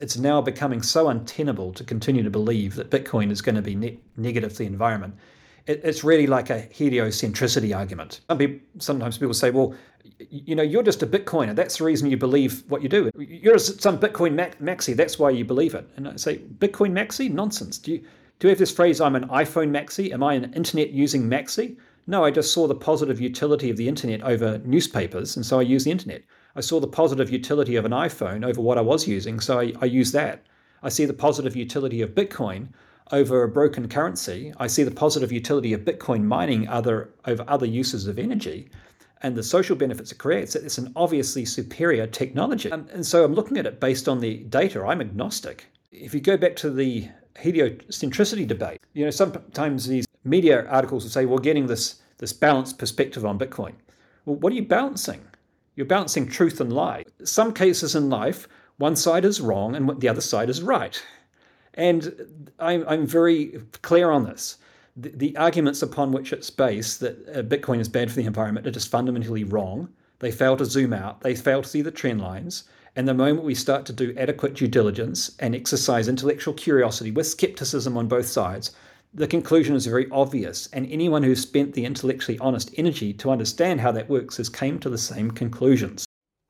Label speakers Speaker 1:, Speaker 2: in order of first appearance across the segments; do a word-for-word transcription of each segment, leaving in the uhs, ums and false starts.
Speaker 1: It's now becoming so untenable to continue to believe that Bitcoin is going to be ne- negative to the environment. It, it's really like a heliocentricity argument. Some people, sometimes people say, well, you know, you're just a Bitcoiner. That's the reason you believe what you do. You're some Bitcoin maxi. That's why you believe it. And I say, Bitcoin maxi? Nonsense. Do you, do you have this phrase, I'm an iPhone maxi? Am I an internet using maxi? No, I just saw the positive utility of the internet over newspapers, and so I use the internet. I saw the positive utility of an iPhone over what I was using, so I, I use that. I see the positive utility of Bitcoin over a broken currency. I see the positive utility of Bitcoin mining other over other uses of energy, and the social benefits it creates. It's an obviously superior technology. And, and so I'm looking at it based on the data. I'm agnostic. If you go back to the heliocentricity debate, you know, sometimes these media articles will say, we're getting this, this balanced perspective on Bitcoin. Well, what are you balancing? You're balancing truth and lie. Some cases in life, one side is wrong and the other side is right. And I'm, I'm very clear on this. The, the arguments upon which it's based, that uh, Bitcoin is bad for the environment, are just fundamentally wrong. They fail to zoom out. They fail to see the trend lines. And the moment we start to do adequate due diligence and exercise intellectual curiosity with skepticism on both sides, the conclusion is very obvious. And anyone who's spent the intellectually honest energy to understand how that works has came to the same conclusions.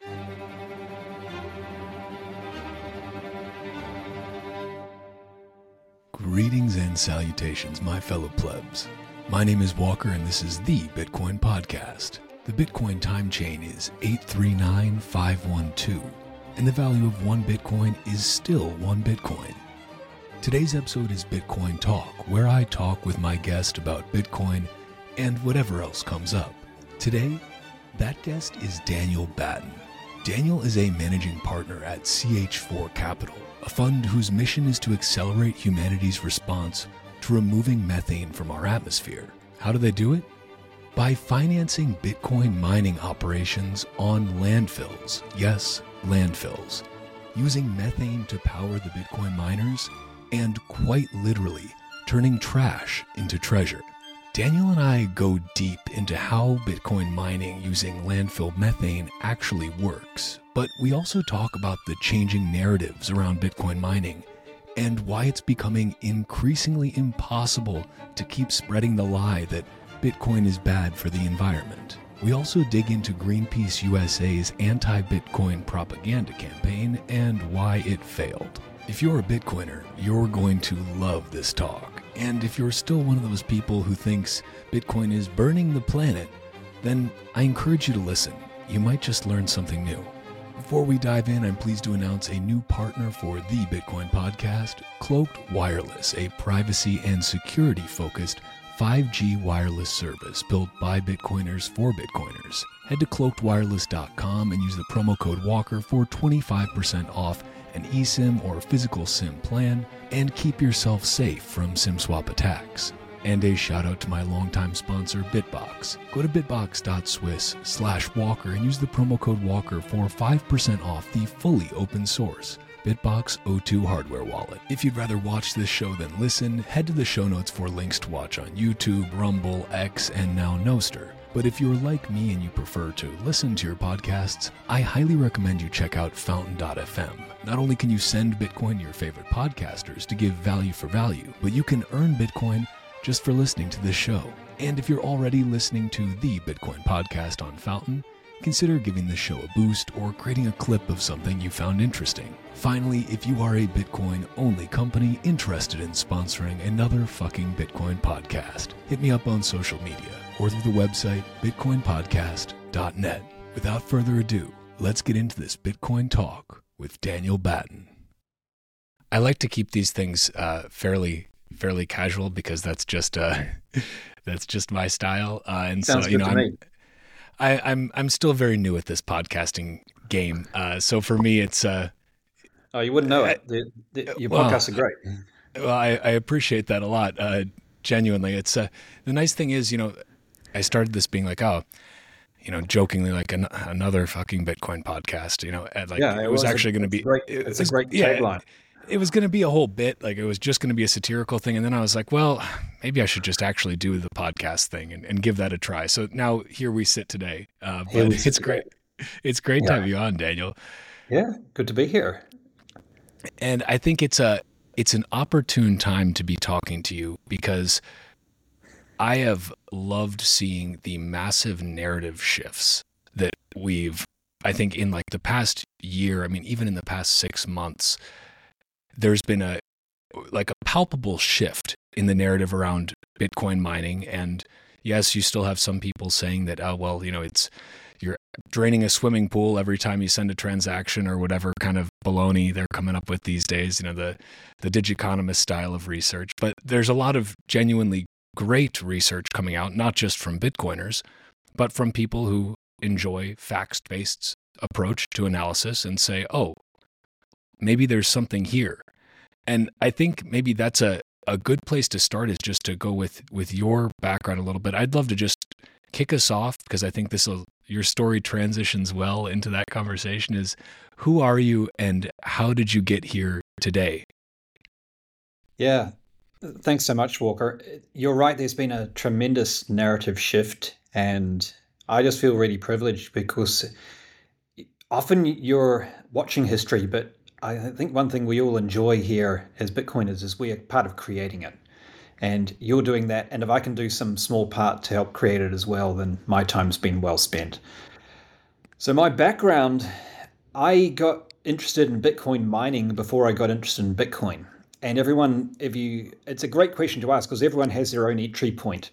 Speaker 2: Greetings and salutations, my fellow plebs. My name is Walker, and this is the Bitcoin Podcast. The Bitcoin time chain is eight three nine five one two, and the value of one Bitcoin is still one Bitcoin. Today's episode is Bitcoin Talk, where I talk with my guest about Bitcoin and whatever else comes up. Today, that guest is Daniel Batten. Daniel is a managing partner at C H four Capital, a fund whose mission is to accelerate humanity's response to removing methane from our atmosphere. How do they do it? By financing Bitcoin mining operations on landfills. Yes, landfills. Using methane to power the Bitcoin miners, and quite literally turning trash into treasure. Daniel and I go deep into how Bitcoin mining using landfill methane actually works, but we also talk about the changing narratives around Bitcoin mining and why it's becoming increasingly impossible to keep spreading the lie that Bitcoin is bad for the environment. We also dig into Greenpeace U S A's anti-Bitcoin propaganda campaign and why it failed. If you're a Bitcoiner, you're going to love this talk. And if you're still one of those people who thinks Bitcoin is burning the planet, then I encourage you to listen. You might just learn something new. Before we dive in, I'm pleased to announce a new partner for the Bitcoin Podcast, Cloaked Wireless, a privacy and security-focused five G wireless service built by Bitcoiners for Bitcoiners. Head to cloaked wireless dot com and use the promo code Walker for twenty-five percent off an eSIM or physical SIM plan, and keep yourself safe from SIM swap attacks. And a shout out to my longtime sponsor, Bitbox. Go to bitbox dot swiss slash walker and use the promo code Walker for five percent off the fully open source Bitbox O two hardware wallet. If you'd rather watch this show than listen, head to the show notes for links to watch on YouTube, Rumble, X, and now Nostr. But if you're like me and you prefer to listen to your podcasts, I highly recommend you check out fountain dot f m. Not only can you send Bitcoin to your favorite podcasters to give value for value, but you can earn Bitcoin just for listening to this show. And if you're already listening to the Bitcoin Podcast on Fountain, consider giving the show a boost or creating a clip of something you found interesting. Finally, if you are a Bitcoin-only company interested in sponsoring another fucking Bitcoin podcast, hit me up on social media or through the website bitcoin podcast dot net. Without further ado, let's get into this Bitcoin talk with Daniel Batten. I like to keep these things uh, fairly fairly casual because that's just uh, that's just my style. Uh, and
Speaker 1: Sounds
Speaker 2: so you
Speaker 1: good
Speaker 2: know,
Speaker 1: to
Speaker 2: I'm,
Speaker 1: me.
Speaker 2: I, I'm I'm still very new at this podcasting game. Uh, so for me, it's uh,
Speaker 1: Oh, you wouldn't know it. The, the, your
Speaker 2: well,
Speaker 1: podcasts are great.
Speaker 2: well, I, I appreciate that a lot. Uh, genuinely, it's uh, the nice thing is, you know, I started this being like, oh, you know, jokingly like an, another fucking Bitcoin podcast. You know, and like
Speaker 1: Yeah,
Speaker 2: it,
Speaker 1: it
Speaker 2: was,
Speaker 1: was a-
Speaker 2: actually going to
Speaker 1: it's
Speaker 2: be.
Speaker 1: great-
Speaker 2: it
Speaker 1: it's a
Speaker 2: was-
Speaker 1: great
Speaker 2: yeah,
Speaker 1: tagline.
Speaker 2: It was going to be a whole bit. Like it was just going to be a satirical thing, and then I was like, well, maybe I should just actually do the podcast thing and, and give that a try. So now here we sit today. Uh, but
Speaker 1: Here we sit
Speaker 2: it's great.
Speaker 1: today.
Speaker 2: It's great
Speaker 1: Yeah.
Speaker 2: to have you on, Daniel.
Speaker 1: Yeah, good to be here.
Speaker 2: And I think it's a it's an opportune time to be talking to you because I have loved seeing the massive narrative shifts that we've, I think in like the past year, I mean, even in the past six months, there's been a, like a palpable shift in the narrative around Bitcoin mining. And yes, you still have some people saying that, oh, well, you know, it's, you're draining a swimming pool every time you send a transaction or whatever kind of baloney they're coming up with these days, you know, the, the Digiconomist style of research. But there's a lot of genuinely great research coming out, not just from Bitcoiners, but from people who enjoy facts-based approach to analysis and say, oh, maybe there's something here. And I think maybe that's a, a good place to start is just to go with, with your background a little bit. I'd love to just kick us off because I think this will, your story transitions well into that conversation is who are you and how did you get here today?
Speaker 1: Yeah. Thanks so much, Walker. You're right. There's been a tremendous narrative shift, and I just feel really privileged because often you're watching history, but I think one thing we all enjoy here as Bitcoiners is we are part of creating it. And you're doing that. And if I can do some small part to help create it as well, then my time's been well spent. So my background, I got interested in Bitcoin mining before I got interested in Bitcoin. And everyone, if you, it's a great question to ask because everyone has their own entry point.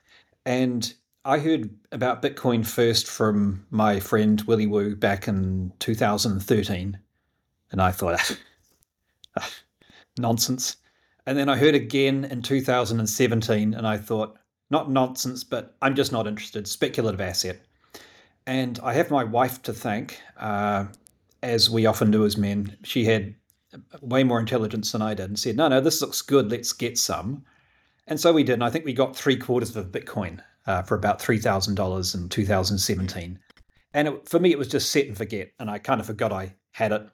Speaker 1: And I heard about Bitcoin first from my friend Willy Woo back in two thousand thirteen. And I thought, ah, nonsense. And then I heard again in two thousand seventeen, and I thought, not nonsense, but I'm just not interested, speculative asset. And I have my wife to thank, uh, as we often do as men. She had way more intelligence than I did and said, no, no, this looks good, let's get some. And so we did, and I think we got three quarters of Bitcoin uh, for about three thousand dollars in two thousand seventeen. And it, for me, it was just set and forget, and I kind of forgot I had it.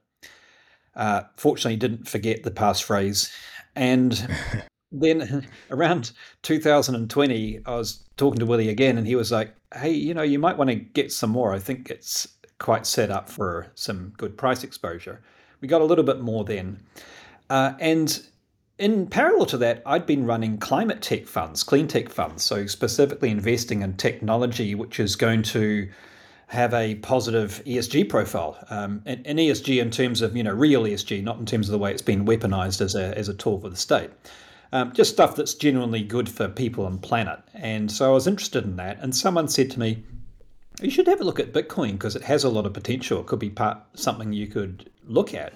Speaker 1: Uh, fortunately, didn't forget the passphrase. And then around two thousand twenty, I was talking to Willie again, and he was like, hey, you know, you might want to get some more. I think it's quite set up for some good price exposure. We got a little bit more then. Uh, and in parallel to that, I'd been running climate tech funds, clean tech funds, so specifically investing in technology which is going to have a positive E S G profile, um, and, and E S G in terms of, you know, real E S G, not in terms of the way it's been weaponized as a as a tool for the state. Um, just stuff that's genuinely good for people and planet. And so I was interested in that. And someone said to me, you should have a look at Bitcoin because it has a lot of potential. It could be part something you could look at.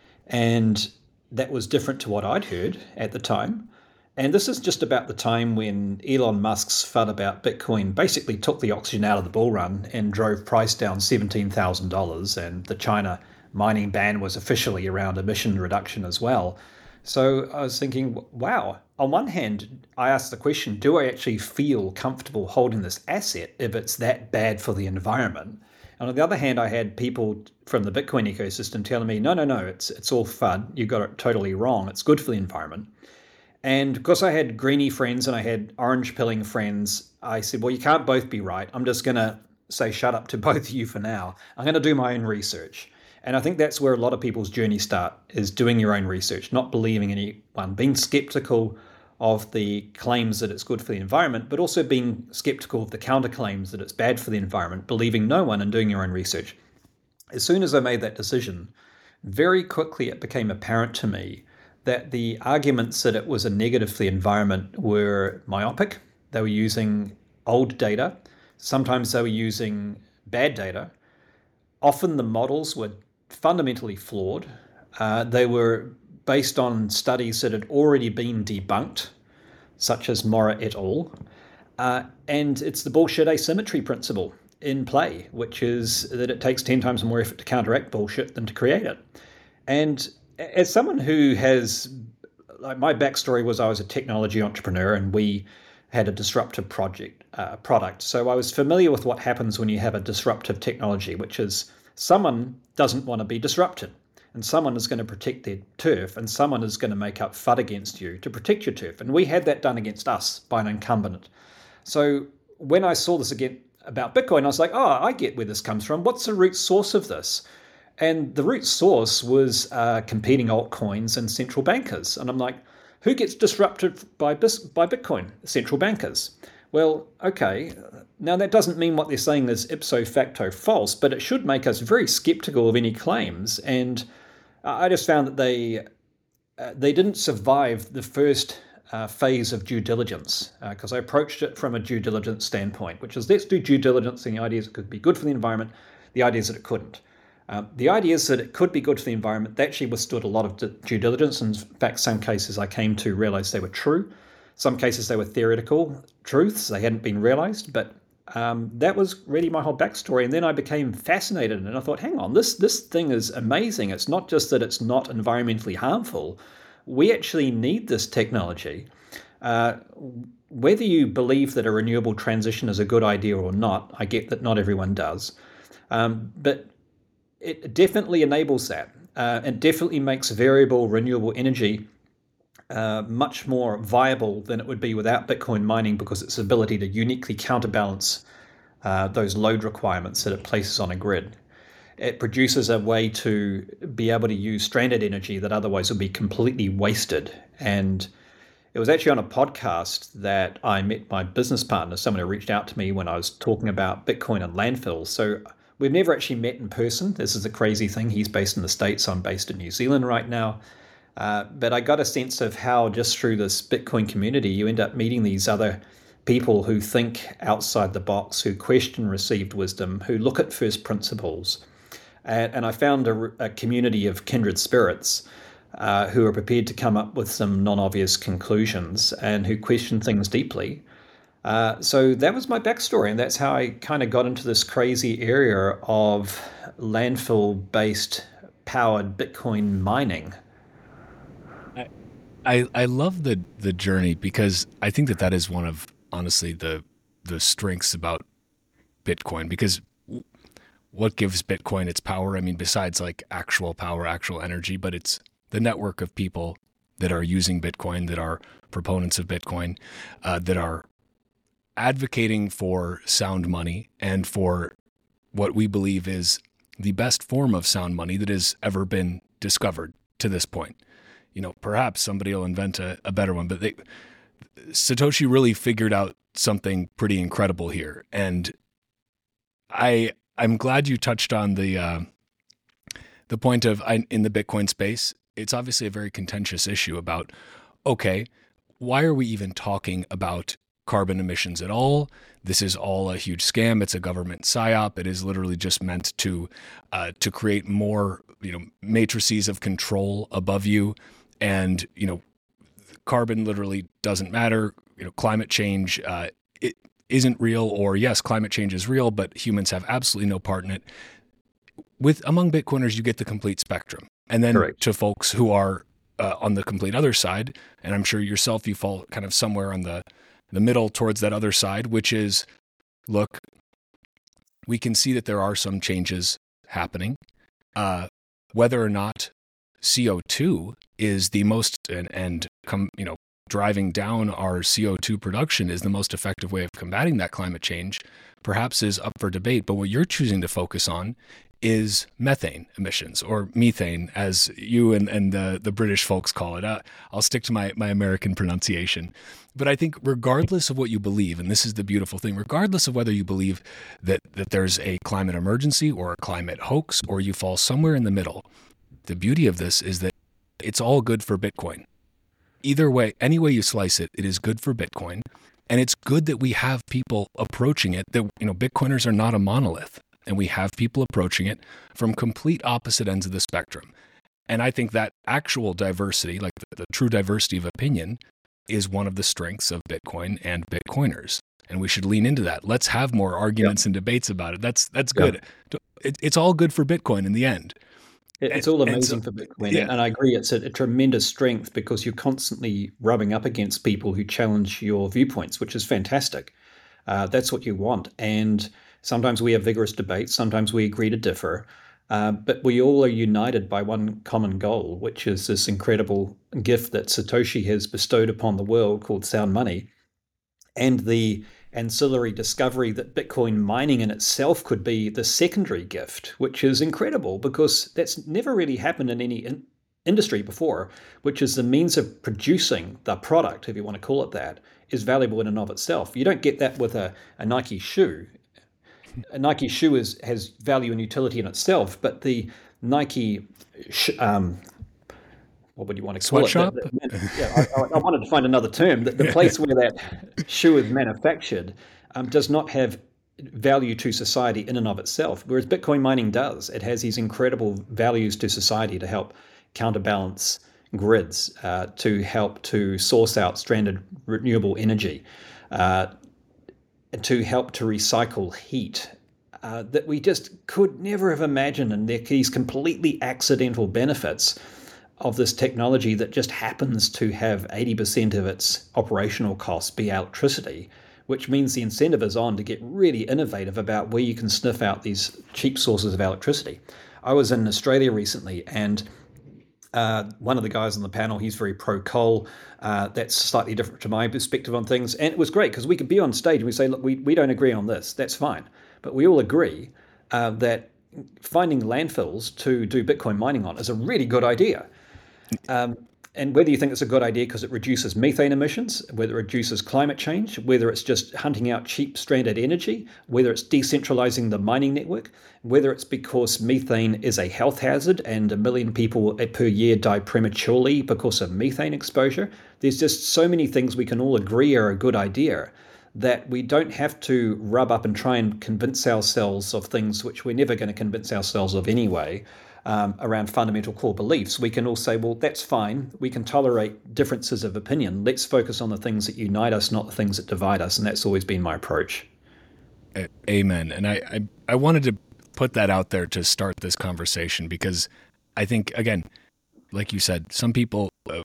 Speaker 1: And that was different to what I'd heard at the time. And this is just about the time when Elon Musk's fud about Bitcoin basically took the oxygen out of the bull run and drove price down seventeen thousand dollars. And the China mining ban was officially around emission reduction as well. So I was thinking, wow, on one hand, I asked the question, do I actually feel comfortable holding this asset if it's that bad for the environment? And on the other hand, I had people from the Bitcoin ecosystem telling me, no, no, no, it's it's all FUD. You got it totally wrong. It's good for the environment. And because I had greenie friends and I had orange pilling friends, I said, well, you can't both be right. I'm just going to say shut up to both of you for now. I'm going to do my own research. And I think that's where a lot of people's journey start, is doing your own research, not believing anyone, being skeptical of the claims that it's good for the environment, but also being skeptical of the counterclaims that it's bad for the environment, believing no one and doing your own research. As soon as I made that decision, very quickly it became apparent to me that the arguments that it was a negative for the environment were myopic. They were using old data. Sometimes they were using bad data. Often the models were fundamentally flawed. Uh, they were based on studies that had already been debunked, such as Mora et al. Uh, and it's the bullshit asymmetry principle in play, which is that it takes ten times more effort to counteract bullshit than to create it. And as someone who has, like, my backstory was I was a technology entrepreneur and we had a disruptive project uh, product. So I was familiar with what happens when you have a disruptive technology, which is someone doesn't want to be disrupted, and someone is going to protect their turf, and someone is going to make up FUD against you to protect your turf. And we had that done against us by an incumbent. So when I saw this again about Bitcoin, I was like, oh, I get where this comes from. What's the root source of this? And the root source was uh, competing altcoins and central bankers. And I'm like, who gets disrupted by bis- by Bitcoin? Central bankers. Well, okay, now that doesn't mean what they're saying is ipso facto false, but it should make us very skeptical of any claims. And I just found that they uh, they didn't survive the first uh, phase of due diligence, because uh, I approached it from a due diligence standpoint, which is let's do due diligence in the ideas it could be good for the environment, the ideas that it couldn't. Um, the ideas that it could be good for the environment, they actually withstood a lot of due diligence. In fact, some cases I came to realize they were true. Some cases they were theoretical truths. They hadn't been realized. But um, that was really my whole backstory. And then I became fascinated. And I thought, hang on, this, this thing is amazing. It's not just that it's not environmentally harmful. We actually need this technology. Uh, whether you believe that a renewable transition is a good idea or not, I get that not everyone does. Um, but it definitely enables that. Uh, it definitely makes variable renewable energy uh, much more viable than it would be without Bitcoin mining, because its ability to uniquely counterbalance uh, those load requirements that it places on a grid. It produces a way to be able to use stranded energy that otherwise would be completely wasted. And it was actually on a podcast that I met my business partner, someone who reached out to me when I was talking about Bitcoin and landfills. So we've never actually met in person. This is a crazy thing. He's based in the States. I'm based in New Zealand right now. Uh, but I got a sense of how just through this Bitcoin community, you end up meeting these other people who think outside the box, who question received wisdom, who look at first principles. And, and I found a, a community of kindred spirits uh, who are prepared to come up with some non-obvious conclusions and who question things deeply. Uh, so that was my backstory, and that's how I kind of got into this crazy area of landfill-based powered Bitcoin mining.
Speaker 2: I, I I love the the journey, because I think that that is one of, honestly, the the strengths about Bitcoin. Because what gives Bitcoin its power? I mean, besides like actual power, actual energy, but it's the network of people that are using Bitcoin, that are proponents of Bitcoin, uh, that are advocating for sound money and for what we believe is the best form of sound money that has ever been discovered to this point. You know, perhaps somebody will invent a, a better one, but they, Satoshi really figured out something pretty incredible here. And I, I'm glad you touched on the, uh, the point of, I, in the Bitcoin space, it's obviously a very contentious issue about, okay, why are we even talking about carbon emissions at all? This is all a huge scam. It's a government psyop. It is literally just meant to uh, to create more, you know, matrices of control above you, and you know, carbon literally doesn't matter. You know, climate change uh, it isn't real, or yes, climate change is real, but humans have absolutely no part in it. With among Bitcoiners, you get the complete spectrum, and then
Speaker 1: Correct.
Speaker 2: To folks who are uh, on the complete other side, and I'm sure yourself, you fall kind of somewhere on the the middle towards that other side, which is, look, we can see that there are some changes happening. Uh, whether or not C O two is the most, and, and come, you know, driving down our C O two production is the most effective way of combating that climate change, perhaps is up for debate. But what you're choosing to focus on is methane emissions, or methane, as you and, and the, the British folks call it. Uh, I'll stick to my, my American pronunciation. But I think regardless of what you believe, and this is the beautiful thing, regardless of whether you believe that, that there's a climate emergency or a climate hoax, or you fall somewhere in the middle, the beauty of this is that it's all good for Bitcoin. Either way, any way you slice it, it is good for Bitcoin. And it's good that we have people approaching it, that, you know, Bitcoiners are not a monolith. And we have people approaching it from complete opposite ends of the spectrum. And I think that actual diversity, like the, the true diversity of opinion, is one of the strengths of Bitcoin and Bitcoiners. And we should lean into that. Let's have more arguments yep. and debates about it. That's that's good. Yep. It, it's all good for Bitcoin in the end.
Speaker 1: It's all amazing so, for Bitcoin. Yeah. And I agree, it's a, a tremendous strength, because you're constantly rubbing up against people who challenge your viewpoints, which is fantastic. Uh, that's what you want. And sometimes we have vigorous debates. Sometimes we agree to differ. Uh, but we all are united by one common goal, which is this incredible gift that Satoshi has bestowed upon the world called sound money, and the ancillary discovery that Bitcoin mining in itself could be the secondary gift, which is incredible because that's never really happened in any in- industry before, which is the means of producing the product, if you want to call it that, is valuable in and of itself. You don't get that with a, a Nike shoe. A Nike shoe is, has value and utility in itself, but the Nike, sh- um, what would you want to call
Speaker 2: Sweatshop?
Speaker 1: it? The, the, yeah, I, I wanted to find another term. The, the place where that shoe is manufactured um, does not have value to society in and of itself, whereas Bitcoin mining does. It has these incredible values to society to help counterbalance grids, uh, to help to source out stranded renewable energy, uh, to help to recycle heat, uh, that we just could never have imagined. And these completely accidental benefits of this technology that just happens to have eighty percent of its operational costs be electricity, which means the incentive is on to get really innovative about where you can sniff out these cheap sources of electricity. I was in Australia recently, and uh, one of the guys on the panel, he's very pro-coal. Uh, that's slightly different to my perspective on things. And it was great because we could be on stage and we say, look, we, we don't agree on this. That's fine. But we all agree uh, that finding landfills to do Bitcoin mining on is a really good idea. Um, and whether you think it's a good idea because it reduces methane emissions, whether it reduces climate change, whether it's just hunting out cheap stranded energy, whether it's decentralizing the mining network, whether it's because methane is a health hazard and a million people per year die prematurely because of methane exposure, there's just so many things we can all agree are a good idea that we don't have to rub up and try and convince ourselves of things which we're never going to convince ourselves of anyway. Um, around fundamental core beliefs, we can all say, well, that's fine. We can tolerate differences of opinion. Let's focus on the things that unite us, not the things that divide us. And that's always been my approach.
Speaker 2: Amen. And I, I, I wanted to put that out there to start this conversation because I think, again, like you said, some people, uh,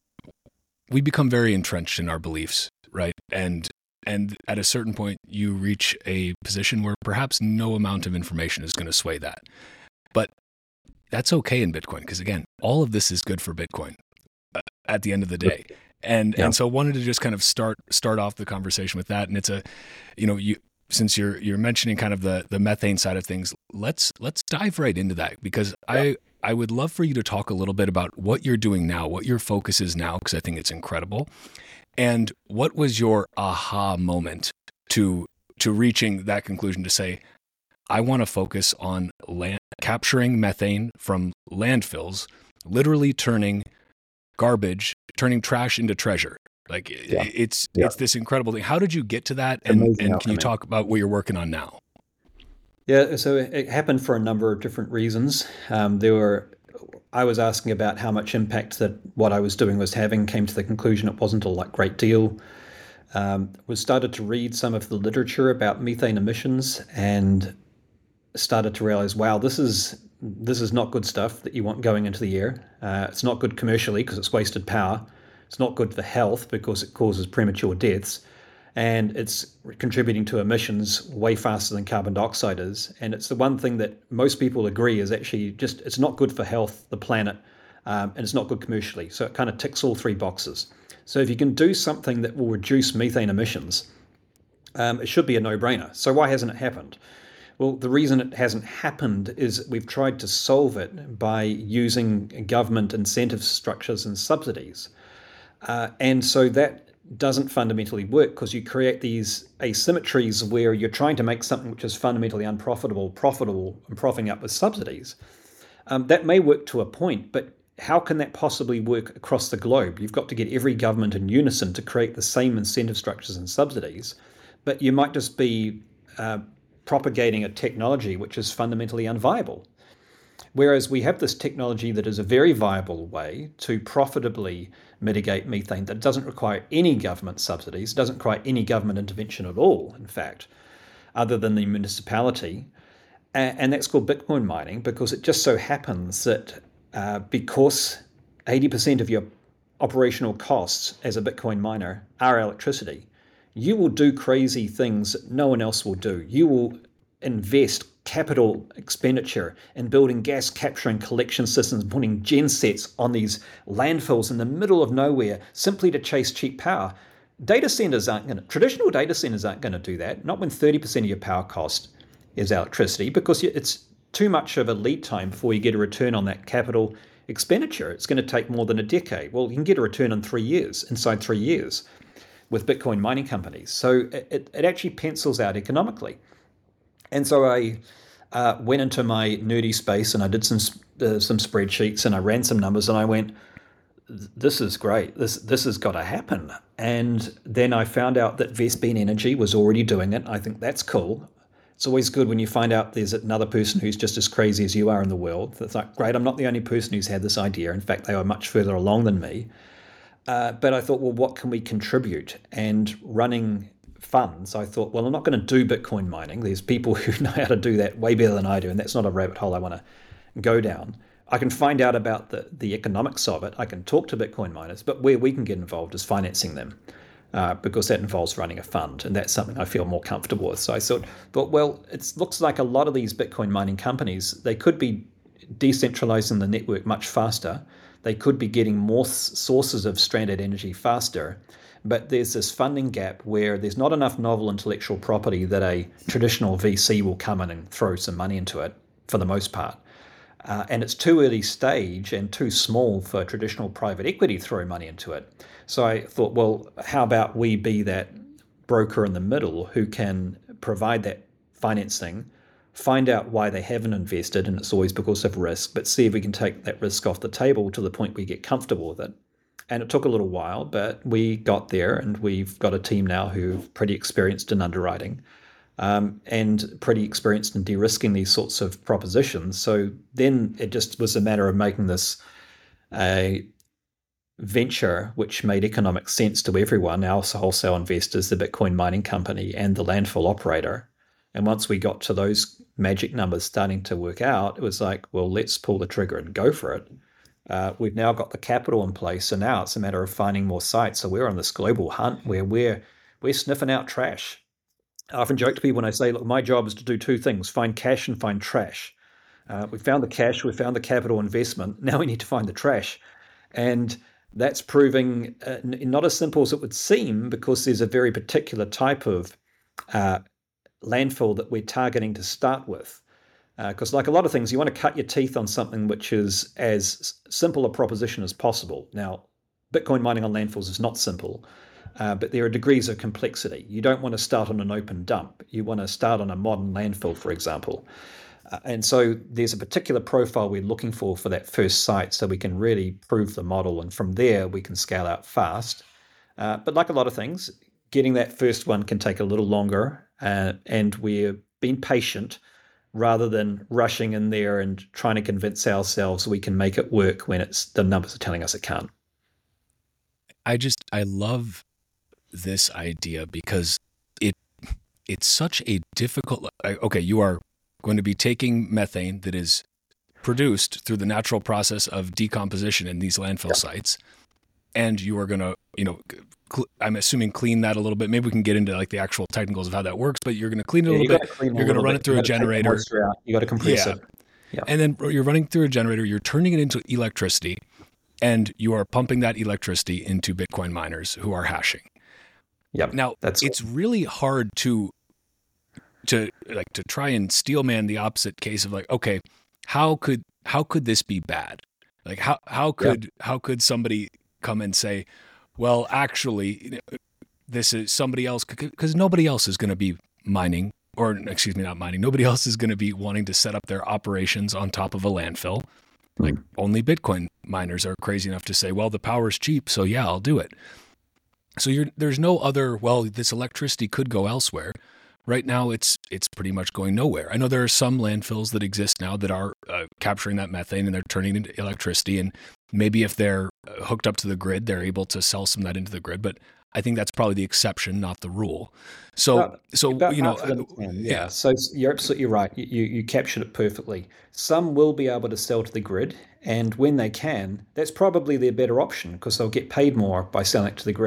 Speaker 2: we become very entrenched in our beliefs, right? And and at a certain point, you reach a position where perhaps no amount of information is going to sway that. But that's okay in Bitcoin because, again, all of this is good for Bitcoin uh, at the end of the day. And yeah. and so I wanted to just kind of start start off the conversation with that. And it's a, you know, you since you're you're mentioning kind of the the methane side of things, let's let's dive right into that because yeah. I I would love for you to talk a little bit about what you're doing now, what your focus is now, because I think it's incredible. And what was your aha moment to to reaching that conclusion to say, I want to focus on land, capturing methane from landfills, literally turning garbage, turning trash into treasure. Like yeah. it's yeah. it's this incredible thing. How did you get to that? And, and can you talk about what you're working on now?
Speaker 1: Yeah, so it happened for a number of different reasons. Um, there were, I was asking about how much impact that what I was doing was having, came to the conclusion it wasn't a like great deal. Um, was started to read some of the literature about methane emissions and started to realize, wow, this is this is not good stuff that you want going into the air. Uh, it's not good commercially because it's wasted power. It's not good for health because it causes premature deaths. And it's contributing to emissions way faster than carbon dioxide is. And it's the one thing that most people agree is actually just, it's not good for health, the planet, um, and it's not good commercially. So it kind of ticks all three boxes. So if you can do something that will reduce methane emissions, um, it should be a no-brainer. So why hasn't it happened? Well, the reason it hasn't happened is we've tried to solve it by using government incentive structures and subsidies. Uh, and so that doesn't fundamentally work because you create these asymmetries where you're trying to make something which is fundamentally unprofitable, profitable, and profiting up with subsidies. Um, that may work to a point, but how can that possibly work across the globe? You've got to get every government in unison to create the same incentive structures and subsidies, but you might just be uh, propagating a technology which is fundamentally unviable. Whereas we have this technology that is a very viable way to profitably mitigate methane that doesn't require any government subsidies, doesn't require any government intervention at all, in fact, other than the municipality. And that's called Bitcoin mining because it just so happens that uh, because eighty percent of your operational costs as a Bitcoin miner are electricity, you will do crazy things that no one else will do. You will invest capital expenditure in building gas capture and collection systems, putting gen sets on these landfills in the middle of nowhere simply to chase cheap power. data centers aren't going to, traditional data centers aren't going to do that. Not when thirty percent of your power cost is electricity, because it's too much of a lead time before you get a return on that capital expenditure. It's going to take more than a decade. Well, you can get a return in three years, inside three years with Bitcoin mining companies. So it, it actually pencils out economically. And so I uh, went into my nerdy space and I did some uh, some spreadsheets and I ran some numbers and I went, this is great. This this has got to happen. And then I found out that Vespene Energy was already doing it. I think that's cool. It's always good when you find out there's another person who's just as crazy as you are in the world. It's like, great, I'm not the only person who's had this idea. In fact, they are much further along than me. Uh, but I thought, well, what can we contribute? And running funds, I thought, well, I'm not going to do Bitcoin mining. There's people who know how to do that way better than I do, and that's not a rabbit hole I want to go down. I can find out about the, the economics of it. I can talk to Bitcoin miners, but where we can get involved is financing them. Uh, because that involves running a fund, and that's something I feel more comfortable with. So I thought, thought, well, it looks like a lot of these Bitcoin mining companies, they could be decentralizing the network much faster. They could be getting more sources of stranded energy faster. But there's this funding gap where there's not enough novel intellectual property that a traditional V C will come in and throw some money into it, for the most part. Uh, and it's too early stage and too small for traditional private equity to throw money into it. So I thought, well, how about we be that broker in the middle who can provide that financing, find out why they haven't invested, and it's always because of risk, but see if we can take that risk off the table to the point we get comfortable with it. And it took a little while, but we got there, and we've got a team now who're pretty experienced in underwriting. Um, and pretty experienced in de-risking these sorts of propositions. So then it just was a matter of making this a venture which made economic sense to everyone, our wholesale investors, the Bitcoin mining company, and the landfill operator. And once we got to those magic numbers starting to work out, it was like, well, let's pull the trigger and go for it. Uh, we've now got the capital in place, so now it's a matter of finding more sites. So we're on this global hunt where we're we're sniffing out trash. I often joke to people when I say, look, my job is to do two things, find cash and find trash. Uh, we found the cash, we found the capital investment. Now we need to find the trash. And that's proving uh, not as simple as it would seem, because there's a very particular type of uh, landfill that we're targeting to start with. Because uh, like a lot of things, you want to cut your teeth on something which is as simple a proposition as possible. Now, Bitcoin mining on landfills is not simple. Uh, but there are degrees of complexity. You don't want to start on an open dump. You want to start on a modern landfill, for example. Uh, and so there's a particular profile we're looking for for that first site so we can really prove the model. And from there, we can scale out fast. Uh, but like a lot of things, getting that first one can take a little longer. Uh, and we're being patient rather than rushing in there and trying to convince ourselves we can make it work when it's the numbers are telling us it can't.
Speaker 2: I just, I love this idea because it it's such a difficult, okay, you are going to be taking methane that is produced through the natural process of decomposition in these landfill yeah. sites, and you are going to, you know, cl- I'm assuming clean that a little bit. Maybe we can get into like the actual technicals of how that works, but you're going to clean it a
Speaker 1: yeah,
Speaker 2: little bit. You're going to run bit. it through a generator.
Speaker 1: You got to compress
Speaker 2: yeah.
Speaker 1: it. Yeah.
Speaker 2: And then you're running through a generator, you're turning it into electricity, and you are pumping that electricity into Bitcoin miners who are hashing.
Speaker 1: Yep,
Speaker 2: now
Speaker 1: that's
Speaker 2: it's really hard to to like to try and steelman the opposite case of like, okay, how could how could this be bad? Like how how could yep. how could somebody come and say, well, actually, this is somebody else, because nobody else is going to be mining, or excuse me, not mining. Nobody else is going to be wanting to set up their operations on top of a landfill. Like mm. only Bitcoin miners are crazy enough to say, well, the power's cheap, so yeah, I'll do it. So you're, there's no other, well, this electricity could go elsewhere. Right now, it's it's pretty much going nowhere. I know there are some landfills that exist now that are uh, capturing that methane and they're turning it into electricity. And maybe if they're hooked up to the grid, they're able to sell some of that into the grid. But I think that's probably the exception, not the rule. So, about, so about you know, uh,
Speaker 1: yeah. yeah. So you're absolutely right. You you captured it perfectly. Some will be able to sell to the grid, and when they can, that's probably their better option because they'll get paid more by selling it to the grid.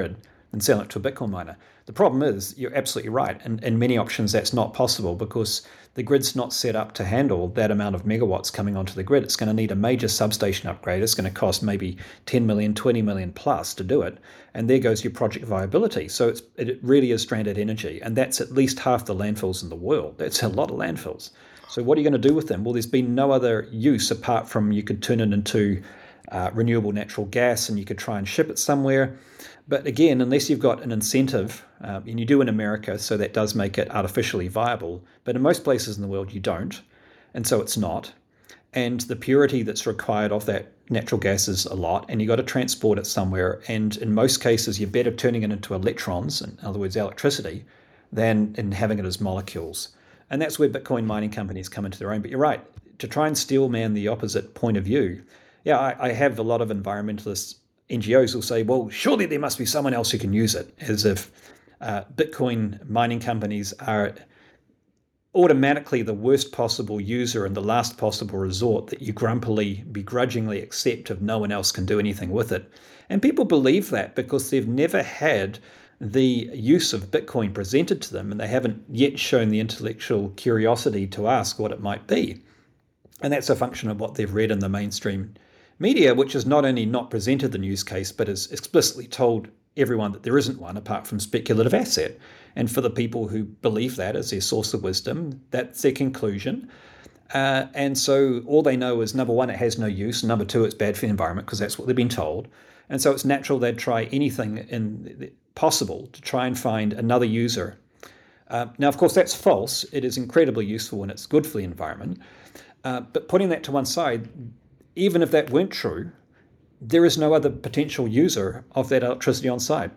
Speaker 1: and selling it to a Bitcoin miner. The problem is, you're absolutely right. In, in many options, that's not possible because the grid's not set up to handle that amount of megawatts coming onto the grid. It's going to need a major substation upgrade. It's going to cost maybe ten million, twenty million plus to do it. And there goes your project viability. So it's, it really is stranded energy. And that's at least half the landfills in the world. That's a lot of landfills. So what are you going to do with them? Well, there's been no other use apart from you could turn it into uh, renewable natural gas and you could try and ship it somewhere. But again, unless you've got an incentive, uh, and you do in America, so that does make it artificially viable, but in most places in the world you don't, and so it's not. And the purity that's required of that natural gas is a lot, and you've got to transport it somewhere. And in most cases, you're better turning it into electrons, in other words, electricity, than in having it as molecules. And that's where Bitcoin mining companies come into their own. But you're right, to try and steelman the opposite point of view, yeah, I, I have a lot of environmentalists, N G Os will say, well, surely there must be someone else who can use it, as if uh, Bitcoin mining companies are automatically the worst possible user and the last possible resort that you grumpily, begrudgingly accept if no one else can do anything with it. And people believe that because they've never had the use of Bitcoin presented to them and they haven't yet shown the intellectual curiosity to ask what it might be. And that's a function of what they've read in the mainstream media, which has not only not presented the news case, but has explicitly told everyone that there isn't one apart from speculative asset. And for the people who believe that as their source of wisdom, that's their conclusion. Uh, and so all they know is, number one, it has no use. Number two, it's bad for the environment because that's what they've been told. And so it's natural they'd try anything in, possible to try and find another user. Uh, now, of course, that's false. It is incredibly useful and it's good for the environment. Uh, but putting that to one side, even if that weren't true, there is no other potential user of that electricity on site.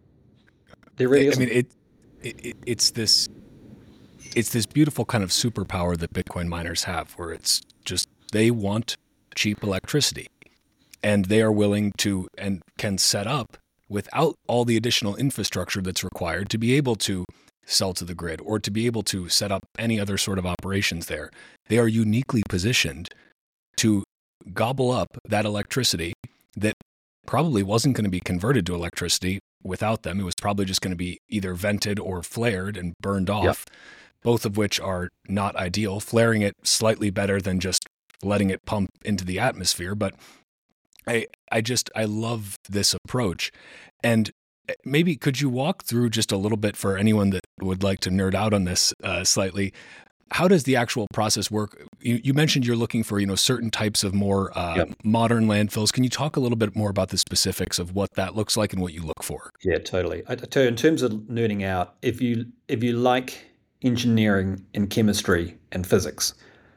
Speaker 1: There really isn't.
Speaker 2: I mean, it, it it's this it's this beautiful kind of superpower that Bitcoin miners have, where it's just they want cheap electricity, and they are willing to and can set up without all the additional infrastructure that's required to be able to sell to the grid or to be able to set up any other sort of operations there. They are uniquely positioned to gobble up that electricity that probably wasn't going to be converted to electricity without them. It was probably just going to be either vented or flared and burned off, yep. Both of which are not ideal. Flaring it slightly better than just letting it pump into the atmosphere. But I, I just, I love this approach. And maybe could you walk through just a little bit for anyone that would like to nerd out on this uh, slightly? How does the actual process work? You, you mentioned you're looking for, you know, certain types of more uh, yep. modern landfills. Can you talk a little bit more about the specifics of what that looks like and what you look for?
Speaker 1: Yeah, totally. I tell you, in terms of nerding out, if you if you like engineering and chemistry and physics,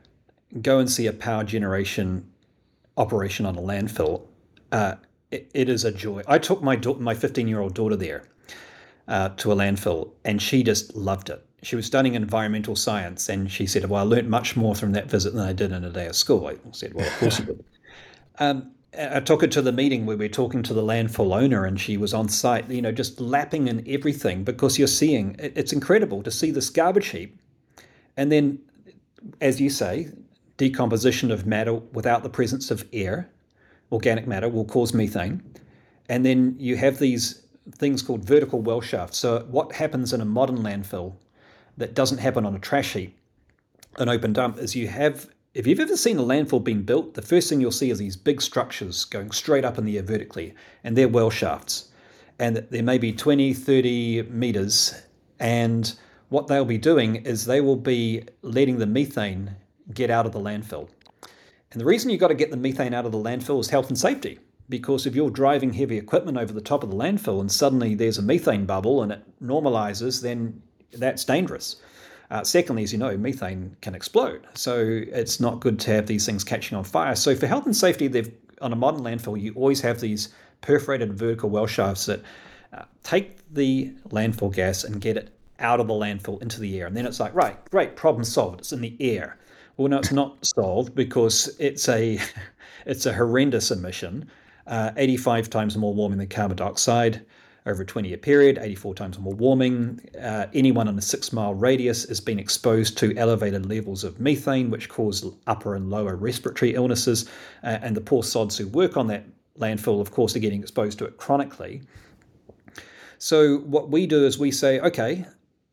Speaker 1: go and see a power generation operation on a landfill. Uh, it, it is a joy. I took my da- my fifteen-year-old daughter there uh, to a landfill, and she just loved it. She was studying environmental science, and she said, well, I learned much more from that visit than I did in a day of school. I said, well, of course you did. Um, I took her to the meeting where we were talking to the landfill owner, and she was on site, you know, just lapping in everything, because you're seeing, it's incredible to see this garbage heap. And then, as you say, decomposition of matter without the presence of air, organic matter, will cause methane. And then you have these things called vertical well shafts. So what happens in a modern landfill that doesn't happen on a trash heap, an open dump, is you have, if you've ever seen a landfill being built, the first thing you'll see is these big structures going straight up in the air vertically, and they're well shafts. And there may be twenty, thirty meters, and what they'll be doing is they will be letting the methane get out of the landfill. And the reason you've got to get the methane out of the landfill is health and safety, because if you're driving heavy equipment over the top of the landfill and suddenly there's a methane bubble and it normalizes, then that's dangerous. Uh, secondly, as you know, methane can explode. So it's not good to have these things catching on fire. So for health and safety, they've on a modern landfill, you always have these perforated vertical well shafts that uh, take the landfill gas and get it out of the landfill into the air. And then it's like, right, great, problem solved. It's in the air. Well, no, it's not solved because it's a it's a horrendous emission, uh, eighty-five times more warming than carbon dioxide over a twenty-year period, eighty-four times more warming. Uh, anyone in a six-mile radius has been exposed to elevated levels of methane, which cause upper and lower respiratory illnesses. Uh, and the poor sods who work on that landfill, of course, are getting exposed to it chronically. So what we do is we say, okay,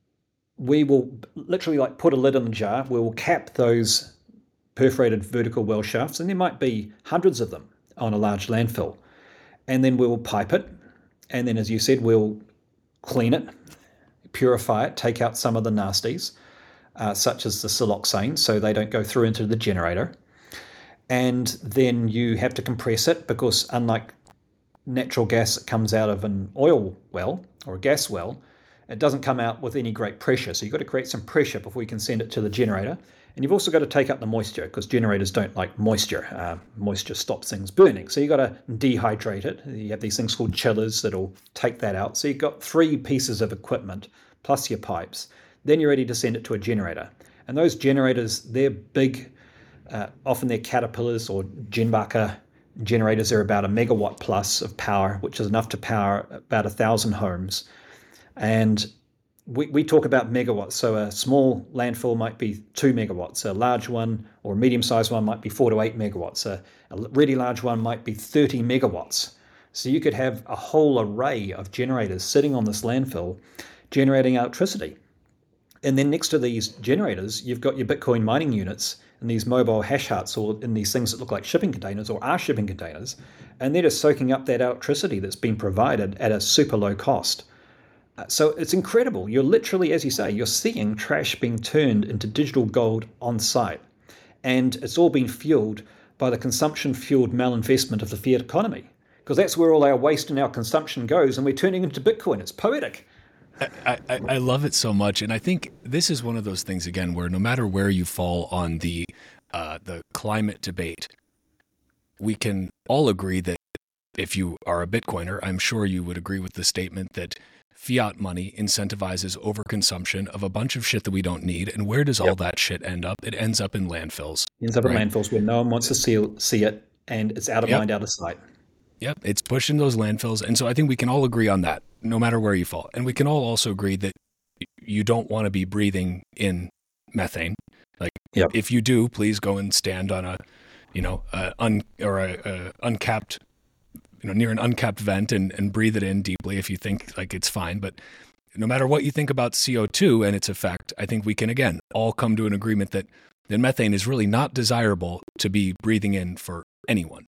Speaker 1: we will literally like put a lid on the jar. We will cap those perforated vertical well shafts, and there might be hundreds of them on a large landfill. And then we will pipe it. And then, as you said, we'll clean it, purify it, take out some of the nasties, uh, such as the siloxane, so they don't go through into the generator. And then you have to compress it because unlike natural gas that comes out of an oil well or a gas well, it doesn't come out with any great pressure. So you've got to create some pressure before you can send it to the generator. And you've also got to take up the moisture because generators don't like moisture. Uh, moisture stops things burning. So you've got to dehydrate it. You have these things called chillers that'll take that out. So you've got three pieces of equipment plus your pipes. Then you're ready to send it to a generator. And those generators, they're big. Uh, often they're Caterpillars or Jenbacher generators. They're about a megawatt plus of power, which is enough to power about a thousand homes. And we, we talk about megawatts. So a small landfill might be two megawatts. A large one or a medium-sized one might be four to eight megawatts. A, a really large one might be thirty megawatts. So you could have a whole array of generators sitting on this landfill generating electricity. And then next to these generators, you've got your Bitcoin mining units and these mobile hash huts or in these things that look like shipping containers or are shipping containers. And they're just soaking up that electricity that's been provided at a super low cost. So it's incredible. You're literally, as you say, you're seeing trash being turned into digital gold on site. And it's all been fueled by the consumption-fueled malinvestment of the fiat economy. Because that's where all our waste and our consumption goes, and we're turning into Bitcoin. It's poetic.
Speaker 2: I, I, I love it so much. And I think this is one of those things, again, where no matter where you fall on the uh, the climate debate, we can all agree that if you are a Bitcoiner, I'm sure you would agree with the statement that fiat money incentivizes overconsumption of a bunch of shit that we don't need. And where does yep. all that shit end up? It ends up in landfills.
Speaker 1: It ends up right? in landfills where no one wants to see, see it, and it's out of yep. mind, out of sight.
Speaker 2: Yep, it's pushed into those landfills. And so I think we can all agree on that, no matter where you fall. And we can all also agree that you don't want to be breathing in methane. Like, yep. if you do, please go and stand on a, you know, a un, or a, a uncapped you know, near an uncapped vent and, and breathe it in deeply if you think like it's fine. But no matter what you think about C O two and its effect, I think we can, again, all come to an agreement that, that methane is really not desirable to be breathing in for anyone.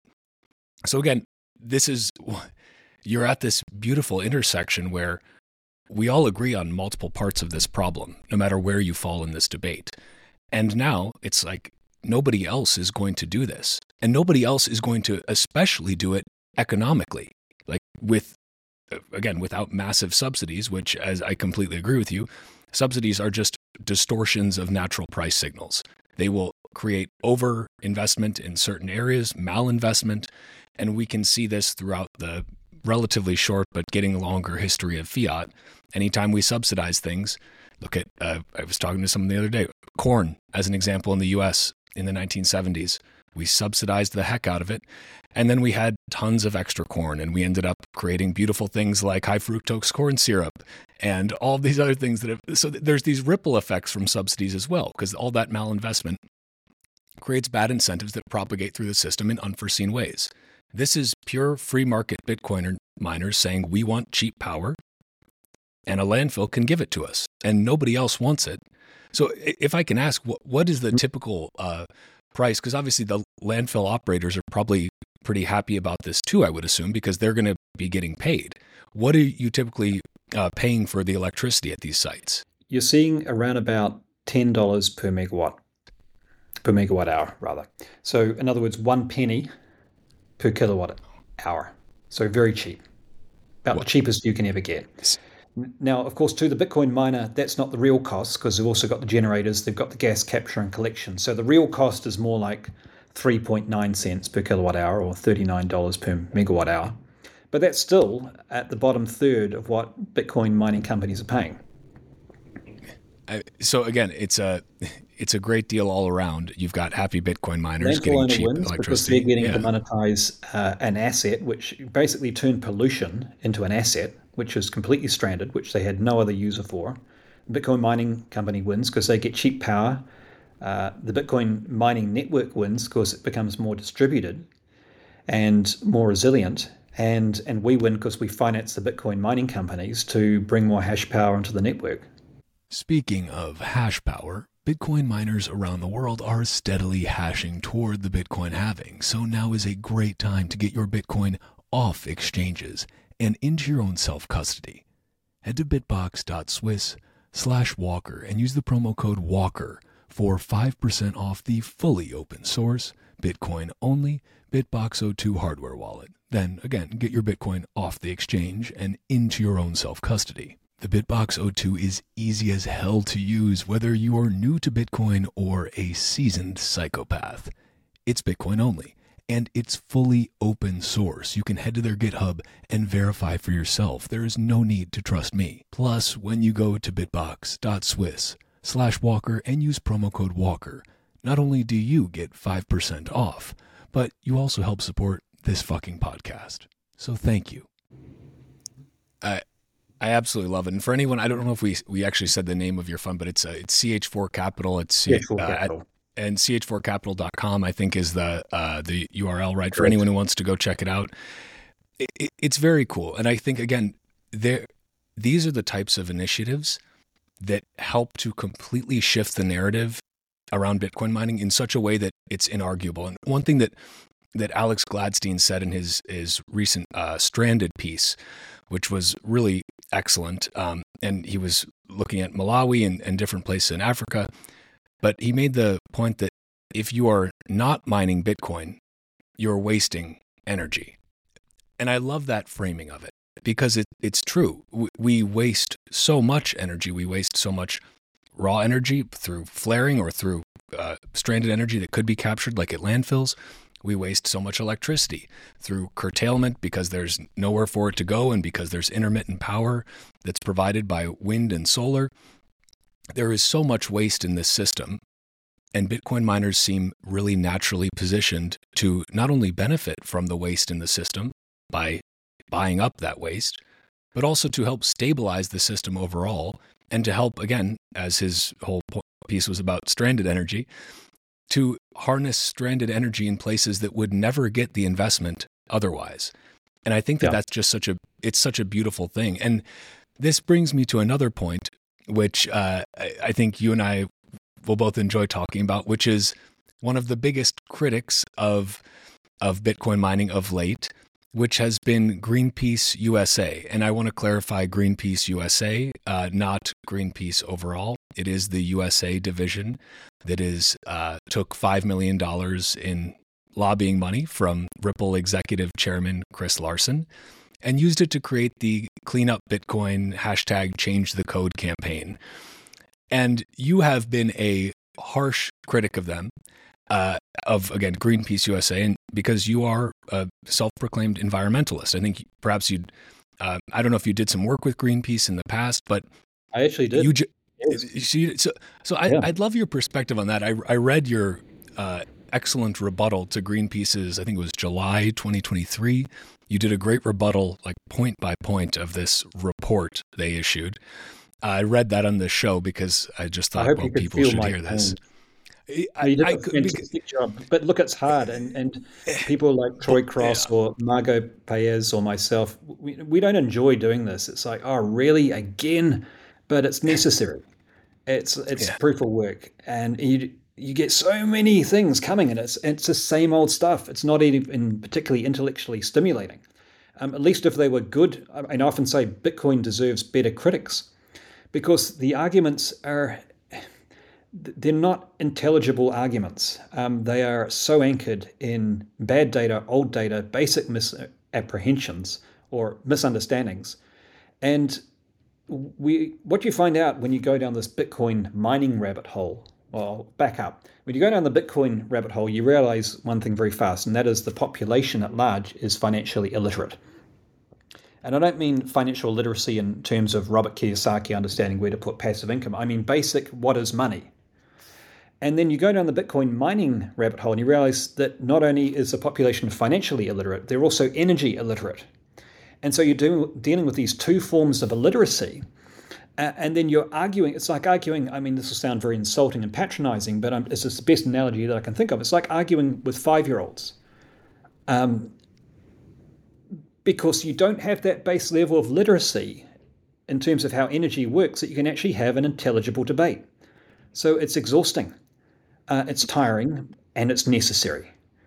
Speaker 2: So again, this is, you're at this beautiful intersection where we all agree on multiple parts of this problem, no matter where you fall in this debate. And now it's like nobody else is going to do this. And nobody else is going to especially do it economically, like with, again, without massive subsidies, which, as I completely agree with you, subsidies are just distortions of natural price signals. They will create over investment in certain areas, malinvestment, and we can see this throughout the relatively short but getting longer history of fiat. Anytime we subsidize things, look at, uh, I was talking to someone the other day, corn as an example in the U S in the nineteen seventies. We subsidized the heck out of it. And then we had tons of extra corn, and we ended up creating beautiful things like high fructose corn syrup and all these other things that have, so there's these ripple effects from subsidies as well, because all that malinvestment creates bad incentives that propagate through the system in unforeseen ways. This is pure free market Bitcoiner miners saying we want cheap power and a landfill can give it to us and nobody else wants it. So if I can ask, what, what is the typical uh, price? Because obviously the landfill operators are probably pretty happy about this too, I would assume, because they're going to be getting paid. What are you typically uh, paying for the electricity at these sites?
Speaker 1: You're seeing around about ten dollars per megawatt, per megawatt hour, rather. So in other words, one penny per kilowatt hour. So very cheap, about what? The cheapest you can ever get. Now, of course, to the Bitcoin miner, that's not the real cost because they've also got the generators, they've got the gas capture and collection. So the real cost is more like three point nine cents per kilowatt hour or thirty-nine dollars per megawatt hour. But that's still at the bottom third of what Bitcoin mining companies are paying.
Speaker 2: I, so again, it's a it's a great deal all around. You've got happy Bitcoin miners
Speaker 1: Landfill
Speaker 2: getting cheap
Speaker 1: wins
Speaker 2: electricity.
Speaker 1: Because they're getting
Speaker 2: yeah.
Speaker 1: to monetize uh, an asset, which basically turned pollution into an asset, which is completely stranded, which they had no other user for. The Bitcoin mining company wins because they get cheap power. Uh, the Bitcoin mining network wins because it becomes more distributed and more resilient. And and we win because we finance the Bitcoin mining companies to bring more hash power into the network.
Speaker 2: Speaking of hash power, Bitcoin miners around the world are steadily hashing toward the Bitcoin halving, so now is a great time to get your Bitcoin off exchanges and into your own self-custody. Head to bitbox.swiss slash walker and use the promo code WALKER for five percent off the fully open source, Bitcoin-only Bitbox O two hardware wallet. Then, again, get your Bitcoin off the exchange and into your own self-custody. The Bitbox O two is easy as hell to use, whether you are new to Bitcoin or a seasoned psychopath. It's Bitcoin only, and it's fully open source. You can head to their GitHub and verify for yourself. There is no need to trust me. Plus, when you go to bitbox.swiss slash walker and use promo code WALKER, not only do you get five percent off, but you also help support this fucking podcast. So thank you. I I absolutely love it. And for anyone, I don't know if we we actually said the name of your fund, but it's uh, it's C H four Capital. It's
Speaker 1: C H four uh, Capital.
Speaker 2: At, and C H four capital dot com, I think, is the uh, the U R L, right? For anyone who wants to go check it out. It, it, it's very cool. And I think, again, there these are the types of initiatives that help to completely shift the narrative around Bitcoin mining in such a way that it's inarguable. And one thing that that Alex Gladstein said in his his recent uh, Stranded piece, which was really excellent, um, and he was looking at Malawi and, and different places in Africa, but he made the point that if you are not mining Bitcoin, you're wasting energy. And I love that framing of it because it, it's true. We, we waste so much energy. We waste so much raw energy through flaring or through uh, stranded energy that could be captured, like at landfills. We waste so much electricity through curtailment because there's nowhere for it to go and because there's intermittent power that's provided by wind and solar. There is so much waste in this system, and Bitcoin miners seem really naturally positioned to not only benefit from the waste in the system by buying up that waste, but also to help stabilize the system overall and to help, again, as his whole piece was about stranded energy, to harness stranded energy in places that would never get the investment otherwise. And I think that yeah. that's just such a, it's such a beautiful thing. And this brings me to another point, which uh, I, I think you and I will both enjoy talking about, which is one of the biggest critics of, of Bitcoin mining of late, which has been Greenpeace U S A. And I want to clarify Greenpeace U S A, uh, not Greenpeace overall. It is the U S A division that is uh, took five million dollars in lobbying money from Ripple executive chairman Chris Larsen and used it to create the Clean Up Bitcoin hashtag Change the Code campaign. And you have been a harsh critic of them, uh, of, again, Greenpeace U S A, and because you are a self-proclaimed environmentalist. I think perhaps you'd, uh, I don't know if you did some work with Greenpeace in the past, but
Speaker 1: I actually did.
Speaker 2: You ju- So, so I, yeah. I'd love your perspective on that. I, I read your uh, excellent rebuttal to Greenpeace's, I think it was July twenty twenty-three. You did a great rebuttal, like point by point, of this report they issued. Uh, I read that on the show because I just thought,
Speaker 1: I
Speaker 2: well, people should hear this.
Speaker 1: I, you did I, a fantastic job, but look, it's hard, and, and people like Troy Cross yeah. or Margot Paez or myself, we, we don't enjoy doing this. It's like, oh, really, again? But it's necessary. It's it's yeah. proof of work, and you you get so many things coming, and it's it's the same old stuff. It's not even particularly intellectually stimulating. Um, at least if they were good, I, I often say Bitcoin deserves better critics, because the arguments are they're not intelligible arguments. Um, they are so anchored in bad data, old data, basic misapprehensions or misunderstandings, and We what you find out when you go down this Bitcoin mining rabbit hole, well, back up. When you go down the Bitcoin rabbit hole, you realize one thing very fast, and that is the population at large is financially illiterate. And I don't mean financial literacy in terms of Robert Kiyosaki understanding where to put passive income. I mean basic, what is money? And then you go down the Bitcoin mining rabbit hole and you realize that not only is the population financially illiterate, they're also energy illiterate. And so you're doing, dealing with these two forms of illiteracy, uh, and then you're arguing. It's like arguing, I mean, this will sound very insulting and patronizing, but um, it's the best analogy that I can think of. It's like arguing with five-year-olds. Um, because you don't have that base level of literacy in terms of how energy works that you can actually have an intelligible debate. So it's exhausting, uh, it's tiring, and it's necessary.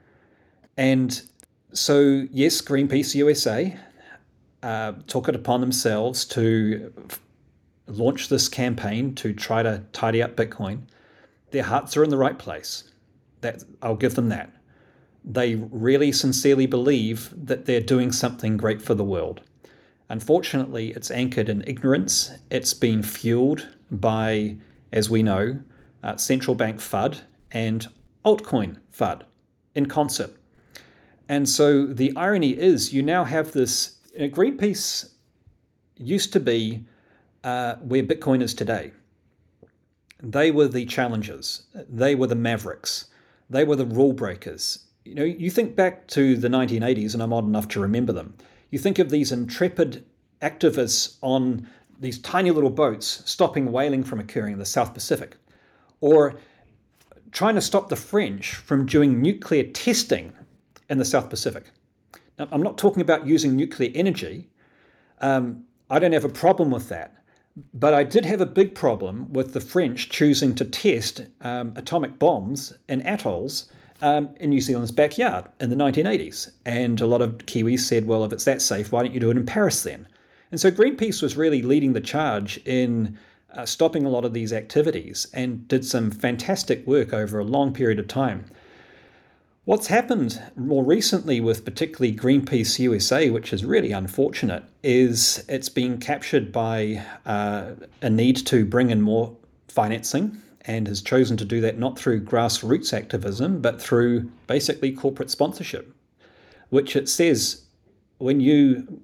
Speaker 1: And so, yes, Greenpeace U S A uh, took it upon themselves to f- launch this campaign to try to tidy up Bitcoin. Their hearts are in the right place. That I'll give them that. They really sincerely believe that they're doing something great for the world. Unfortunately, it's anchored in ignorance. It's been fueled by, as we know, uh, central bank FUD and altcoin FUD in concert. And so the irony is you now have this, you know, Greenpeace used to be uh, where Bitcoin is today. They were the challengers. They were the mavericks. They were the rule breakers. You know, you think back to the nineteen eighties, and I'm old enough to remember them. You think of these intrepid activists on these tiny little boats stopping whaling from occurring in the South Pacific, or trying to stop the French from doing nuclear testing in the South Pacific. Now, I'm not talking about using nuclear energy. Um, I don't have a problem with that. But I did have a big problem with the French choosing to test um, atomic bombs in atolls um, in New Zealand's backyard in the nineteen eighties. And a lot of Kiwis said, well, if it's that safe, why don't you do it in Paris then? And so Greenpeace was really leading the charge in uh, stopping a lot of these activities and did some fantastic work over a long period of time. What's happened more recently with particularly Greenpeace U S A, which is really unfortunate, is it's been captured by uh, a need to bring in more financing, and has chosen to do that not through grassroots activism, but through basically corporate sponsorship, which it says when you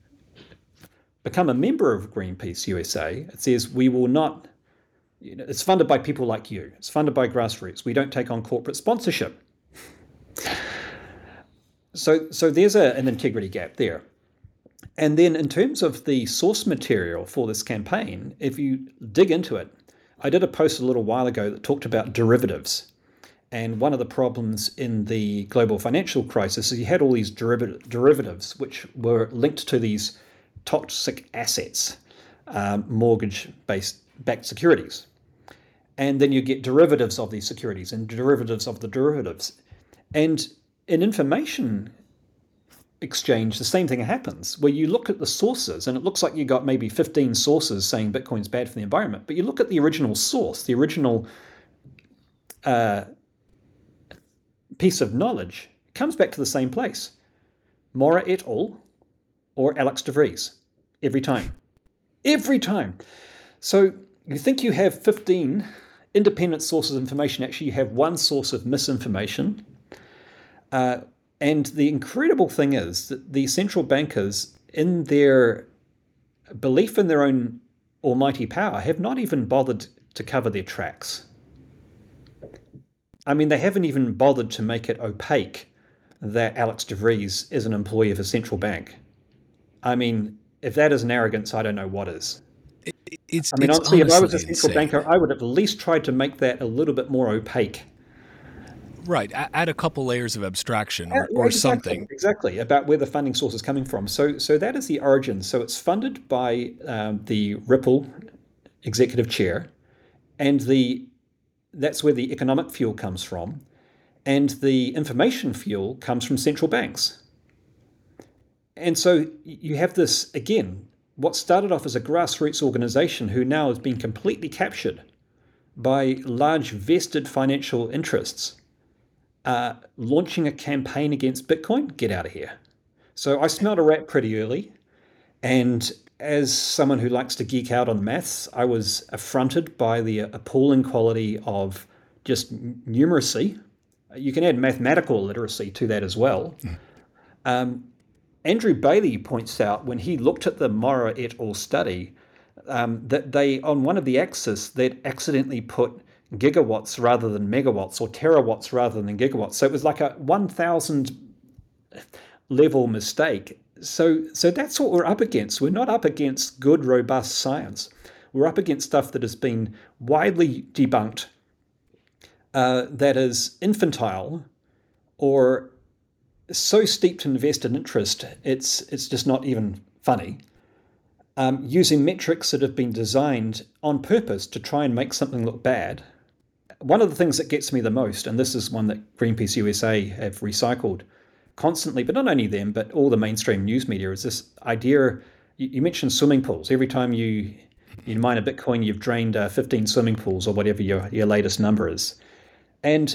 Speaker 1: become a member of Greenpeace U S A, it says we will not, you know, it's funded by people like you. It's funded by grassroots. We don't take on corporate sponsorship. So, so there's a, an integrity gap there. And then in terms of the source material for this campaign, if you dig into it, I did a post a little while ago that talked about derivatives. And one of the problems in the global financial crisis is you had all these deriv- derivatives which were linked to these toxic assets, um, mortgage-based backed securities. And then you get derivatives of these securities and derivatives of the derivatives. And in information exchange, the same thing happens, where you look at the sources, and it looks like you got maybe fifteen sources saying Bitcoin's bad for the environment, but you look at the original source, the original uh, piece of knowledge, it comes back to the same place. Mora et al. Or Alex de Vries, every time. Every time. So you think you have fifteen independent sources of information, actually you have one source of misinformation. Uh, and the incredible thing is that the central bankers, in their belief in their own almighty power, have not even bothered to cover their tracks. I mean, they haven't even bothered to make it opaque that Alex de Vries is an employee of a central bank. I mean, if that isn't arrogance, I don't know what is.
Speaker 2: It, it's,
Speaker 1: I mean,
Speaker 2: it's
Speaker 1: honestly, if I was a central
Speaker 2: insane.
Speaker 1: banker, I would at least try to make that a little bit more opaque.
Speaker 2: Right, add a couple layers of abstraction or,
Speaker 1: Yeah,
Speaker 2: or
Speaker 1: exactly,
Speaker 2: something.
Speaker 1: Exactly, about where the funding source is coming from. So so that is the origin. So it's funded by um, the Ripple executive chair, and the that's where the economic fuel comes from, and the information fuel comes from central banks. And so you have this, again, what started off as a grassroots organization who now has been completely captured by large vested financial interests. Uh, launching a campaign against Bitcoin, get out of here. So I smelled a rat pretty early. And as someone who likes to geek out on maths, I was affronted by the appalling quality of just numeracy. You can add mathematical literacy to that as well. Mm. Um, Andrew Bailey points out when he looked at the Mora et al. Study um, that they, on one of the axes, they'd accidentally put gigawatts rather than megawatts, or terawatts rather than gigawatts. So it was like a one thousand level mistake. So so that's what we're up against. We're not up against good, robust science. We're up against stuff that has been widely debunked, uh, that is infantile, or so steeped in vested interest, it's it's just not even funny. Um, using metrics that have been designed on purpose to try and make something look bad. One of the things that gets me the most, and this is one that Greenpeace U S A have recycled constantly, but not only them, but all the mainstream news media, is this idea. You, you mentioned swimming pools. Every time you you mine a Bitcoin, you've drained uh, fifteen swimming pools or whatever your, your latest number is. And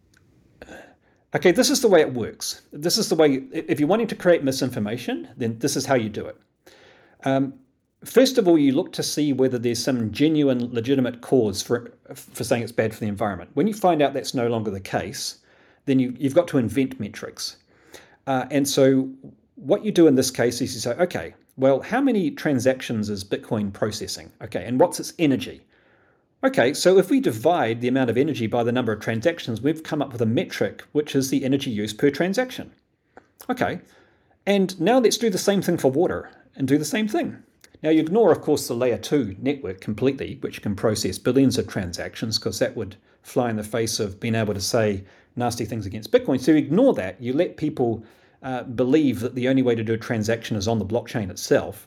Speaker 1: okay, this is the way it works. This is the way, if you're wanting to create misinformation, then this is how you do it. Um, first of all, you look to see whether there's some genuine, legitimate cause for for saying it's bad for the environment. When you find out that's no longer the case, then you, you've got to invent metrics. Uh, and so what you do in this case is you say, okay, well, how many transactions is Bitcoin processing? Okay, and what's its energy? Okay, so if we divide the amount of energy by the number of transactions, we've come up with a metric, which is the energy use per transaction. Okay, and now let's do the same thing for water and do the same thing. Now you ignore, of course, the layer two network completely, which can process billions of transactions, because that would fly in the face of being able to say nasty things against Bitcoin. So you ignore that. You let people uh, believe that the only way to do a transaction is on the blockchain itself.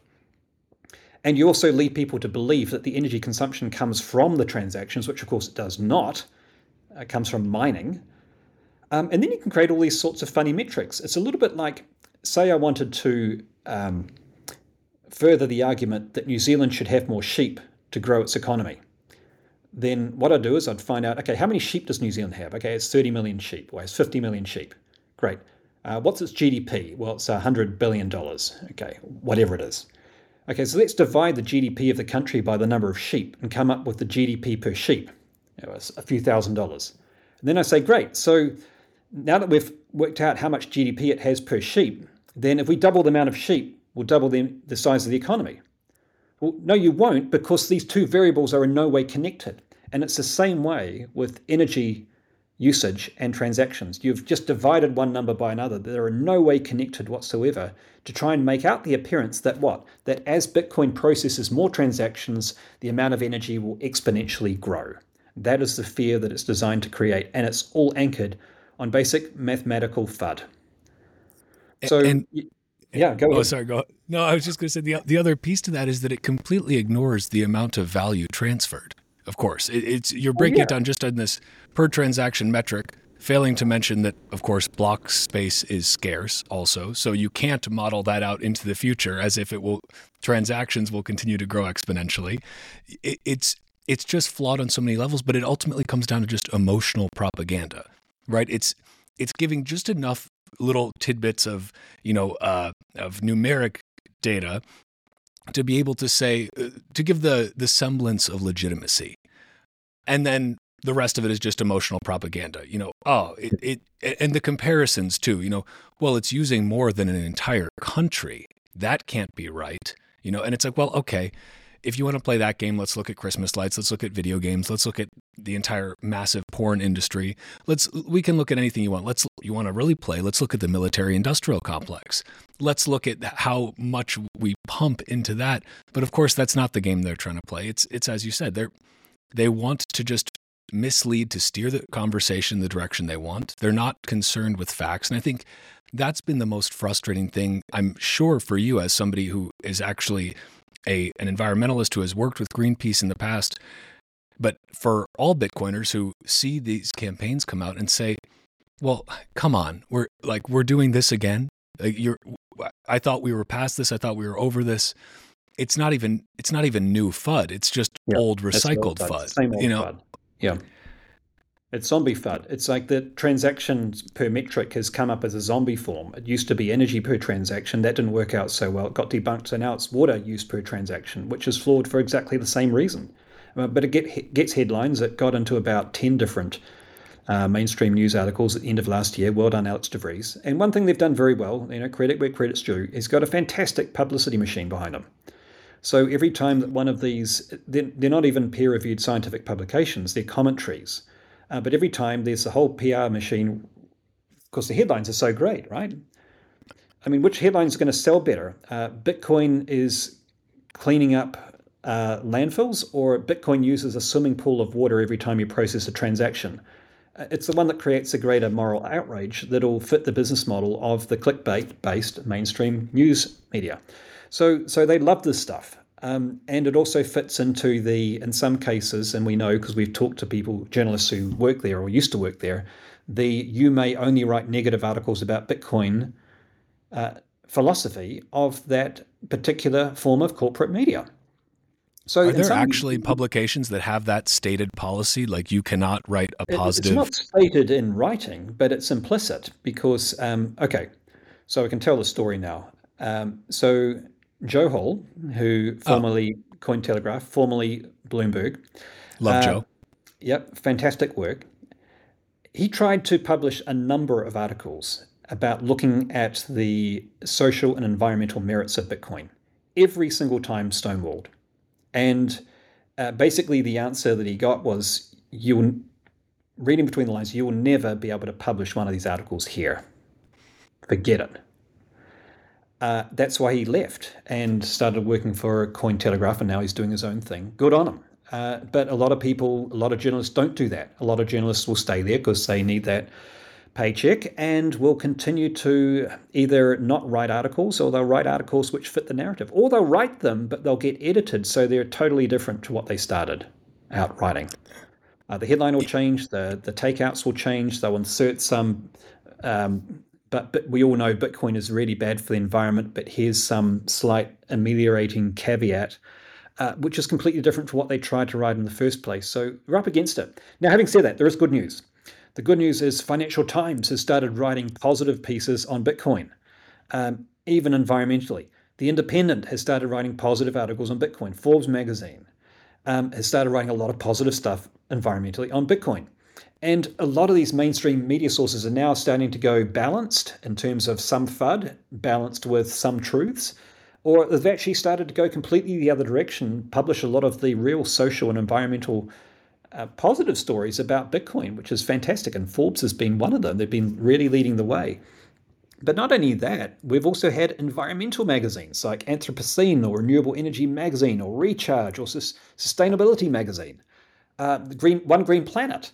Speaker 1: And you also lead people to believe that the energy consumption comes from the transactions, which of course it does not. It comes from mining. Um, and then you can create all these sorts of funny metrics. It's a little bit like, say I wanted to um, further the argument that New Zealand should have more sheep to grow its economy. Then what I'd do is I'd find out, okay, how many sheep does New Zealand have? Okay, it's thirty million sheep, or it's fifty million sheep. Great. Uh, what's its G D P? Well, it's one hundred billion dollars. Okay, whatever it is. Okay, so let's divide the G D P of the country by the number of sheep and come up with the G D P per sheep. You know, it's a few thousand dollars. And then I say, great, so now that we've worked out how much G D P it has per sheep, then if we double the amount of sheep, we'll double the, the size of the economy. Well, no, you won't, because these two variables are in no way connected. And it's the same way with energy usage and transactions. You've just divided one number by another. They're in no way connected whatsoever, to try and make out the appearance that what? That as Bitcoin processes more transactions, the amount of energy will exponentially grow. That is the fear that it's designed to create, and it's all anchored on basic mathematical F U D. So,
Speaker 2: and,
Speaker 1: yeah, go ahead.
Speaker 2: Oh, sorry, go ahead. No, I was just going to say the, the other piece to that is that it completely ignores the amount of value transferred. Of course, it, it's you're breaking oh, yeah. it down just on this per transaction metric, failing to mention that, of course, block space is scarce also. So you can't model that out into the future as if it will transactions will continue to grow exponentially. It, it's it's just flawed on so many levels, but it ultimately comes down to just emotional propaganda, right? It's it's giving just enough little tidbits of, you know, uh, of numeric data to be able to say, uh, to give the the semblance of legitimacy. And then the rest of it is just emotional propaganda. You know, oh, it, it and the comparisons too, you know, well, it's using more than an entire country. That can't be right. You know, and it's like, well, okay, if you want to play that game, let's look at Christmas lights, let's look at video games, let's look at the entire massive porn industry. Let's we can look at anything you want. Let's you want to really play, let's look at the military industrial complex. Let's look at how much we pump into that. But of course, that's not the game they're trying to play. It's it's as you said, they're they want to just mislead, to steer the conversation the direction they want. They're not concerned with facts. And I think that's been the most frustrating thing, I'm sure, for you as somebody who is actually a an environmentalist who has worked with Greenpeace in the past. But for all Bitcoiners who see these campaigns come out and say, well, come on, we're like, we're doing this again. Like you're, I thought we were past this. I thought we were over this. It's not even, it's not even new F U D. It's just yeah, old recycled F U D.
Speaker 1: Same old
Speaker 2: you know?
Speaker 1: F U D. Yeah. It's zombie F U D. It's like the transactions per metric has come up as a zombie form. It used to be energy per transaction. That didn't work out so well. It got debunked, and now it's water use per transaction, which is flawed for exactly the same reason. Uh, but it get, gets headlines. It got into about ten different uh, mainstream news articles at the end of last year. Well done, Alex DeVries. And one thing they've done very well, you know, credit where credit's due, is got a fantastic publicity machine behind them. So every time that one of these, they're, they're not even peer-reviewed scientific publications, they're commentaries. Uh, but every time there's a whole P R machine, because the headlines are so great, right? I mean, which headlines are going to sell better? Uh, Bitcoin is cleaning up uh, landfills, or Bitcoin uses a swimming pool of water every time you process a transaction. Uh, It's the one that creates a greater moral outrage that'll fit the business model of the clickbait-based mainstream news media. So, so they love this stuff. Um, and it also fits into the, in some cases, and we know because we've talked to people, journalists who work there or used to work there, the you may only write negative articles about Bitcoin uh, philosophy of that particular form of corporate media. So
Speaker 2: Are there
Speaker 1: some,
Speaker 2: actually publications that have that stated policy? Like you cannot write a positive...
Speaker 1: It's not stated in writing, but it's implicit because, um, okay, so I can tell the story now. Um, so Joe Hall, who formerly oh. Cointelegraph, formerly Bloomberg.
Speaker 2: Love
Speaker 1: uh,
Speaker 2: Joe.
Speaker 1: Yep, fantastic work. He tried to publish a number of articles about looking at the social and environmental merits of Bitcoin. Every single time stonewalled. And uh, basically the answer that he got was, you'll, reading between the lines, you will never be able to publish one of these articles here. Forget it. Uh, that's why he left and started working for Cointelegraph, and now he's doing his own thing. Good on him. Uh, but a lot of people, a lot of journalists don't do that. A lot of journalists will stay there because they need that paycheck and will continue to either not write articles, or they'll write articles which fit the narrative, or they'll write them but they'll get edited so they're totally different to what they started out writing. Uh, the headline will change, the the takeouts will change, they'll insert some um, but, but we all know Bitcoin is really bad for the environment, but here's some slight ameliorating caveat, uh, which is completely different to what they tried to write in the first place. So we're up against it. Now, having said that, there is good news. The good news is Financial Times has started writing positive pieces on Bitcoin, um, even environmentally. The Independent has started writing positive articles on Bitcoin. Forbes magazine um, has started writing a lot of positive stuff environmentally on Bitcoin. And a lot of these mainstream media sources are now starting to go balanced in terms of some F U D, balanced with some truths, or they've actually started to go completely the other direction, publish a lot of the real social and environmental Uh, positive stories about Bitcoin, which is fantastic. And Forbes has been one of them. They've been really leading the way. But not only that, we've also had environmental magazines like Anthropocene or Renewable Energy Magazine or Recharge or Sus- Sustainability Magazine, uh, the Green One Green Planet.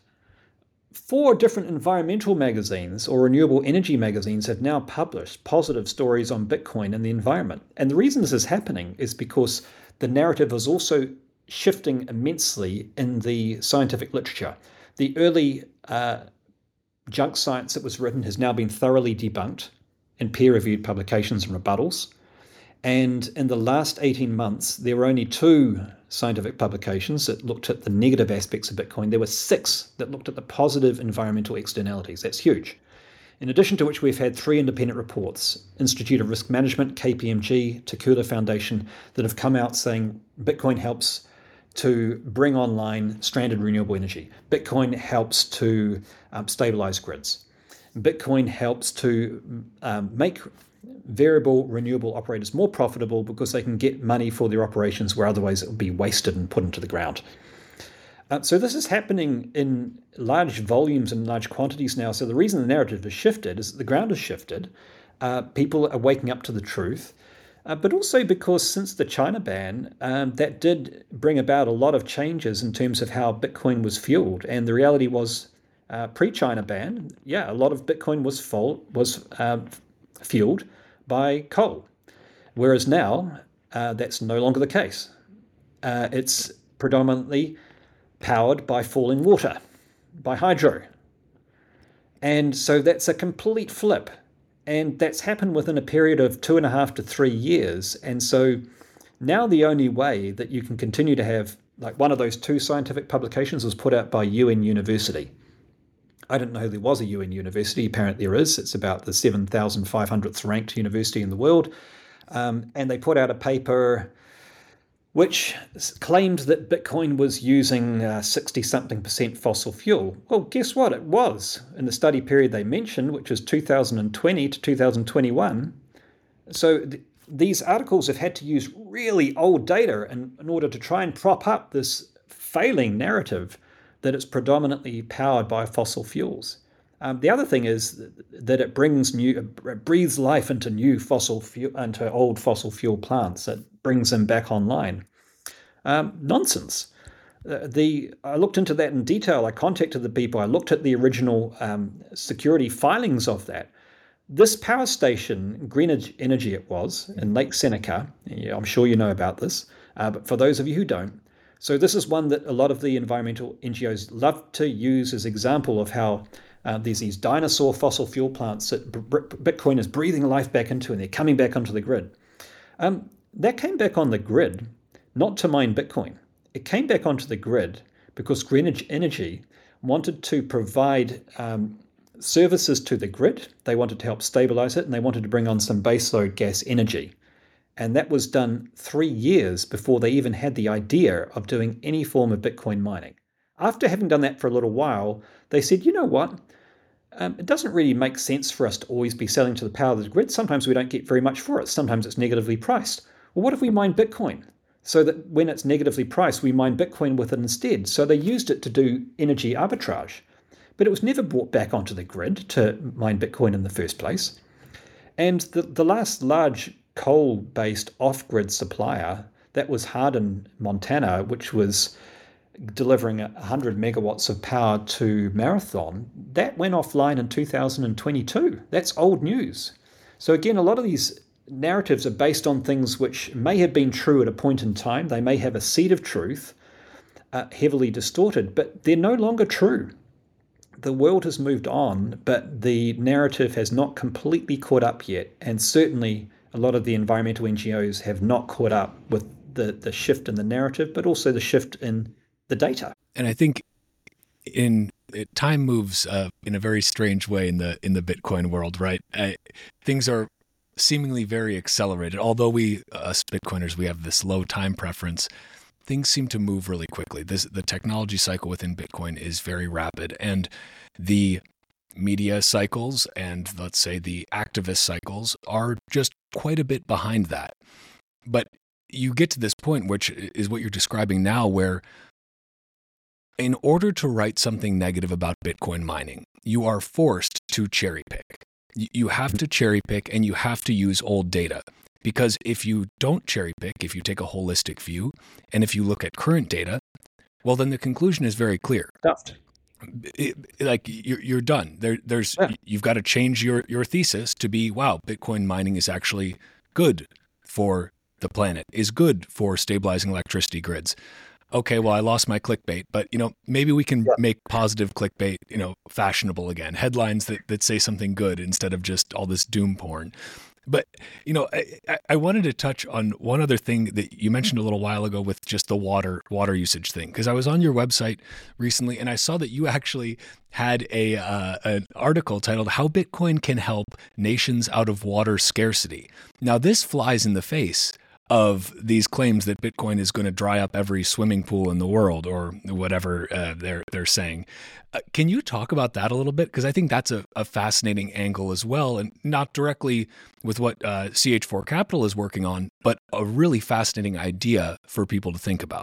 Speaker 1: Four different environmental magazines or renewable energy magazines have now published positive stories on Bitcoin and the environment. And the reason this is happening is because the narrative is also shifting immensely in the scientific literature. The early uh, junk science that was written has now been thoroughly debunked in peer-reviewed publications and rebuttals. And in the last eighteen months, there were only two scientific publications that looked at the negative aspects of Bitcoin. There were six that looked at the positive environmental externalities. That's huge. In addition to which, we've had three independent reports, Institute of Risk Management, K P M G, Takula Foundation, that have come out saying Bitcoin helps to bring online stranded renewable energy. Bitcoin helps to um, stabilize grids. Bitcoin helps to um, make variable renewable operators more profitable because they can get money for their operations where otherwise it would be wasted and put into the ground. Uh, so this is happening in large volumes and large quantities now. So the reason the narrative has shifted is that the ground has shifted. Uh, people are waking up to the truth. Uh, but also because since the China ban, um, that did bring about a lot of changes in terms of how Bitcoin was fueled. And the reality was, uh, pre-China ban, yeah, a lot of Bitcoin was full, was uh, fueled by coal. Whereas now, uh, that's no longer the case. Uh, it's predominantly powered by falling water, by hydro. And so that's a complete flip. And that's happened within a period of two and a half to three years. And so now the only way that you can continue to have, like one of those two scientific publications was put out by U N University. I didn't know there was a U N University. Apparently there is. It's about the seven thousand five hundredth ranked university in the world. Um, and they put out a paper which claimed that Bitcoin was using uh, sixty-something percent fossil fuel. Well, guess what? It was in the study period they mentioned, which was two thousand twenty to two thousand twenty-one. So th- these articles have had to use really old data in, in order to try and prop up this failing narrative that it's predominantly powered by fossil fuels. Um, the other thing is that it brings new, it breathes life into new fossil fuel, into old fossil fuel plants. It brings them back online. Um, nonsense. Uh, the I looked into that in detail. I contacted the people. I looked at the original um, security filings of that. This power station, Greenwich Energy it was, in Lake Seneca, yeah, I'm sure you know about this, uh, but for those of you who don't, so this is one that a lot of the environmental N G Os love to use as example of how uh, there's these dinosaur fossil fuel plants that Bitcoin is breathing life back into, and they're coming back onto the grid. Um, that came back on the grid, not to mine Bitcoin. It came back onto the grid because Greenwich Energy wanted to provide um, services to the grid. They wanted to help stabilize it, and they wanted to bring on some baseload gas energy. And that was done three years before they even had the idea of doing any form of Bitcoin mining. After having done that for a little while, they said, you know what? Um, it doesn't really make sense for us to always be selling to the power of the grid. Sometimes we don't get very much for it. Sometimes it's negatively priced. Well, what if we mine Bitcoin? So that when it's negatively priced, we mine Bitcoin with it instead. So they used it to do energy arbitrage. But it was never brought back onto the grid to mine Bitcoin in the first place. And the, the last large coal-based off-grid supplier, that was Hardin, Montana, which was delivering one hundred megawatts of power to Marathon, that went offline in two thousand twenty-two. That's old news. So again, a lot of these narratives are based on things which may have been true at a point in time. They may have a seed of truth, uh, heavily distorted, but they're no longer true. The world has moved on, but the narrative has not completely caught up yet. And certainly a lot of the environmental N G Os have not caught up with the, the shift in the narrative, but also the shift in the data.
Speaker 2: And I think in it, time moves uh, in a very strange way in the in the Bitcoin world, right? Uh, things are seemingly very accelerated. Although we, us Bitcoiners, we have this low time preference, things seem to move really quickly. This, the technology cycle within Bitcoin is very rapid, and the media cycles and let's say the activist cycles are just quite a bit behind that. But you get to this point, which is what you're describing now, where in order to write something negative about Bitcoin mining, you are forced to cherry pick. You have to cherry pick and you have to use old data. Because if you don't cherry pick, if you take a holistic view, and if you look at current data, well, then the conclusion is very clear.
Speaker 1: Stuffed.
Speaker 2: It, like you're, you're done. There, there's yeah. You've got to change your, your thesis to be, wow, Bitcoin mining is actually good for the planet, is good for stabilizing electricity grids. Okay, well, I lost my clickbait, but you know, maybe we can yeah. make positive clickbait, you know, fashionable again. Headlines that, that say something good instead of just all this doom porn. But, you know, I, I wanted to touch on one other thing that you mentioned a little while ago with just the water water usage thing, because I was on your website recently and I saw that you actually had a uh, an article titled "How Bitcoin Can Help Nations Out of Water Scarcity." Now, this flies in the face of these claims that Bitcoin is going to dry up every swimming pool in the world or whatever uh, they're they're saying. Uh, can you talk about that a little bit? Because I think that's a, a fascinating angle as well, and not directly with what uh, C H four Capital is working on, but a really fascinating idea for people to think about.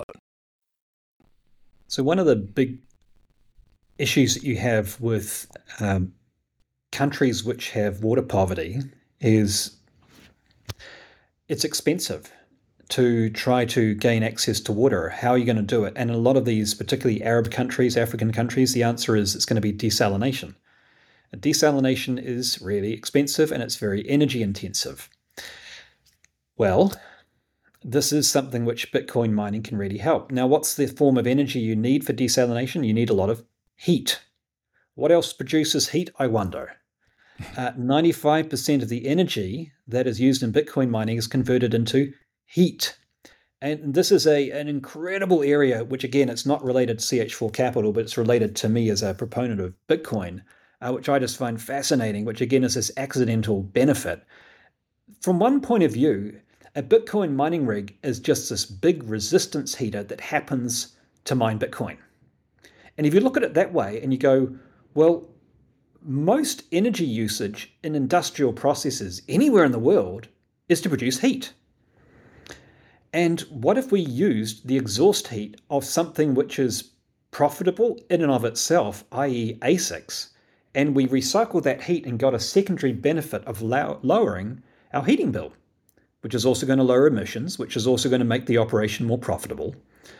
Speaker 1: So one of the big issues that you have with um, countries which have water poverty is it's expensive to try to gain access to water. How are you going to do it? And in a lot of these, particularly Arab countries, African countries, the answer is it's going to be desalination. And desalination is really expensive and it's very energy intensive. Well, this is something which Bitcoin mining can really help. Now, what's the form of energy you need for desalination? You need a lot of heat. What else produces heat, I wonder? Uh, ninety-five percent of the energy that is used in Bitcoin mining is converted into heat. And this is a an incredible area, which again, it's not related to C H four Capital, but it's related to me as a proponent of Bitcoin, uh, which I just find fascinating, which again is this accidental benefit. From one point of view, a Bitcoin mining rig is just this big resistance heater that happens to mine Bitcoin. And if you look at it that way and you go, well, most energy usage in industrial processes anywhere in the world is to produce heat. And what if we used the exhaust heat of something which is profitable in and of itself, that is A S I Cs, and we recycled that heat and got a secondary benefit of low- lowering our heating bill, which is also going to lower emissions, which is also going to make the operation more profitable.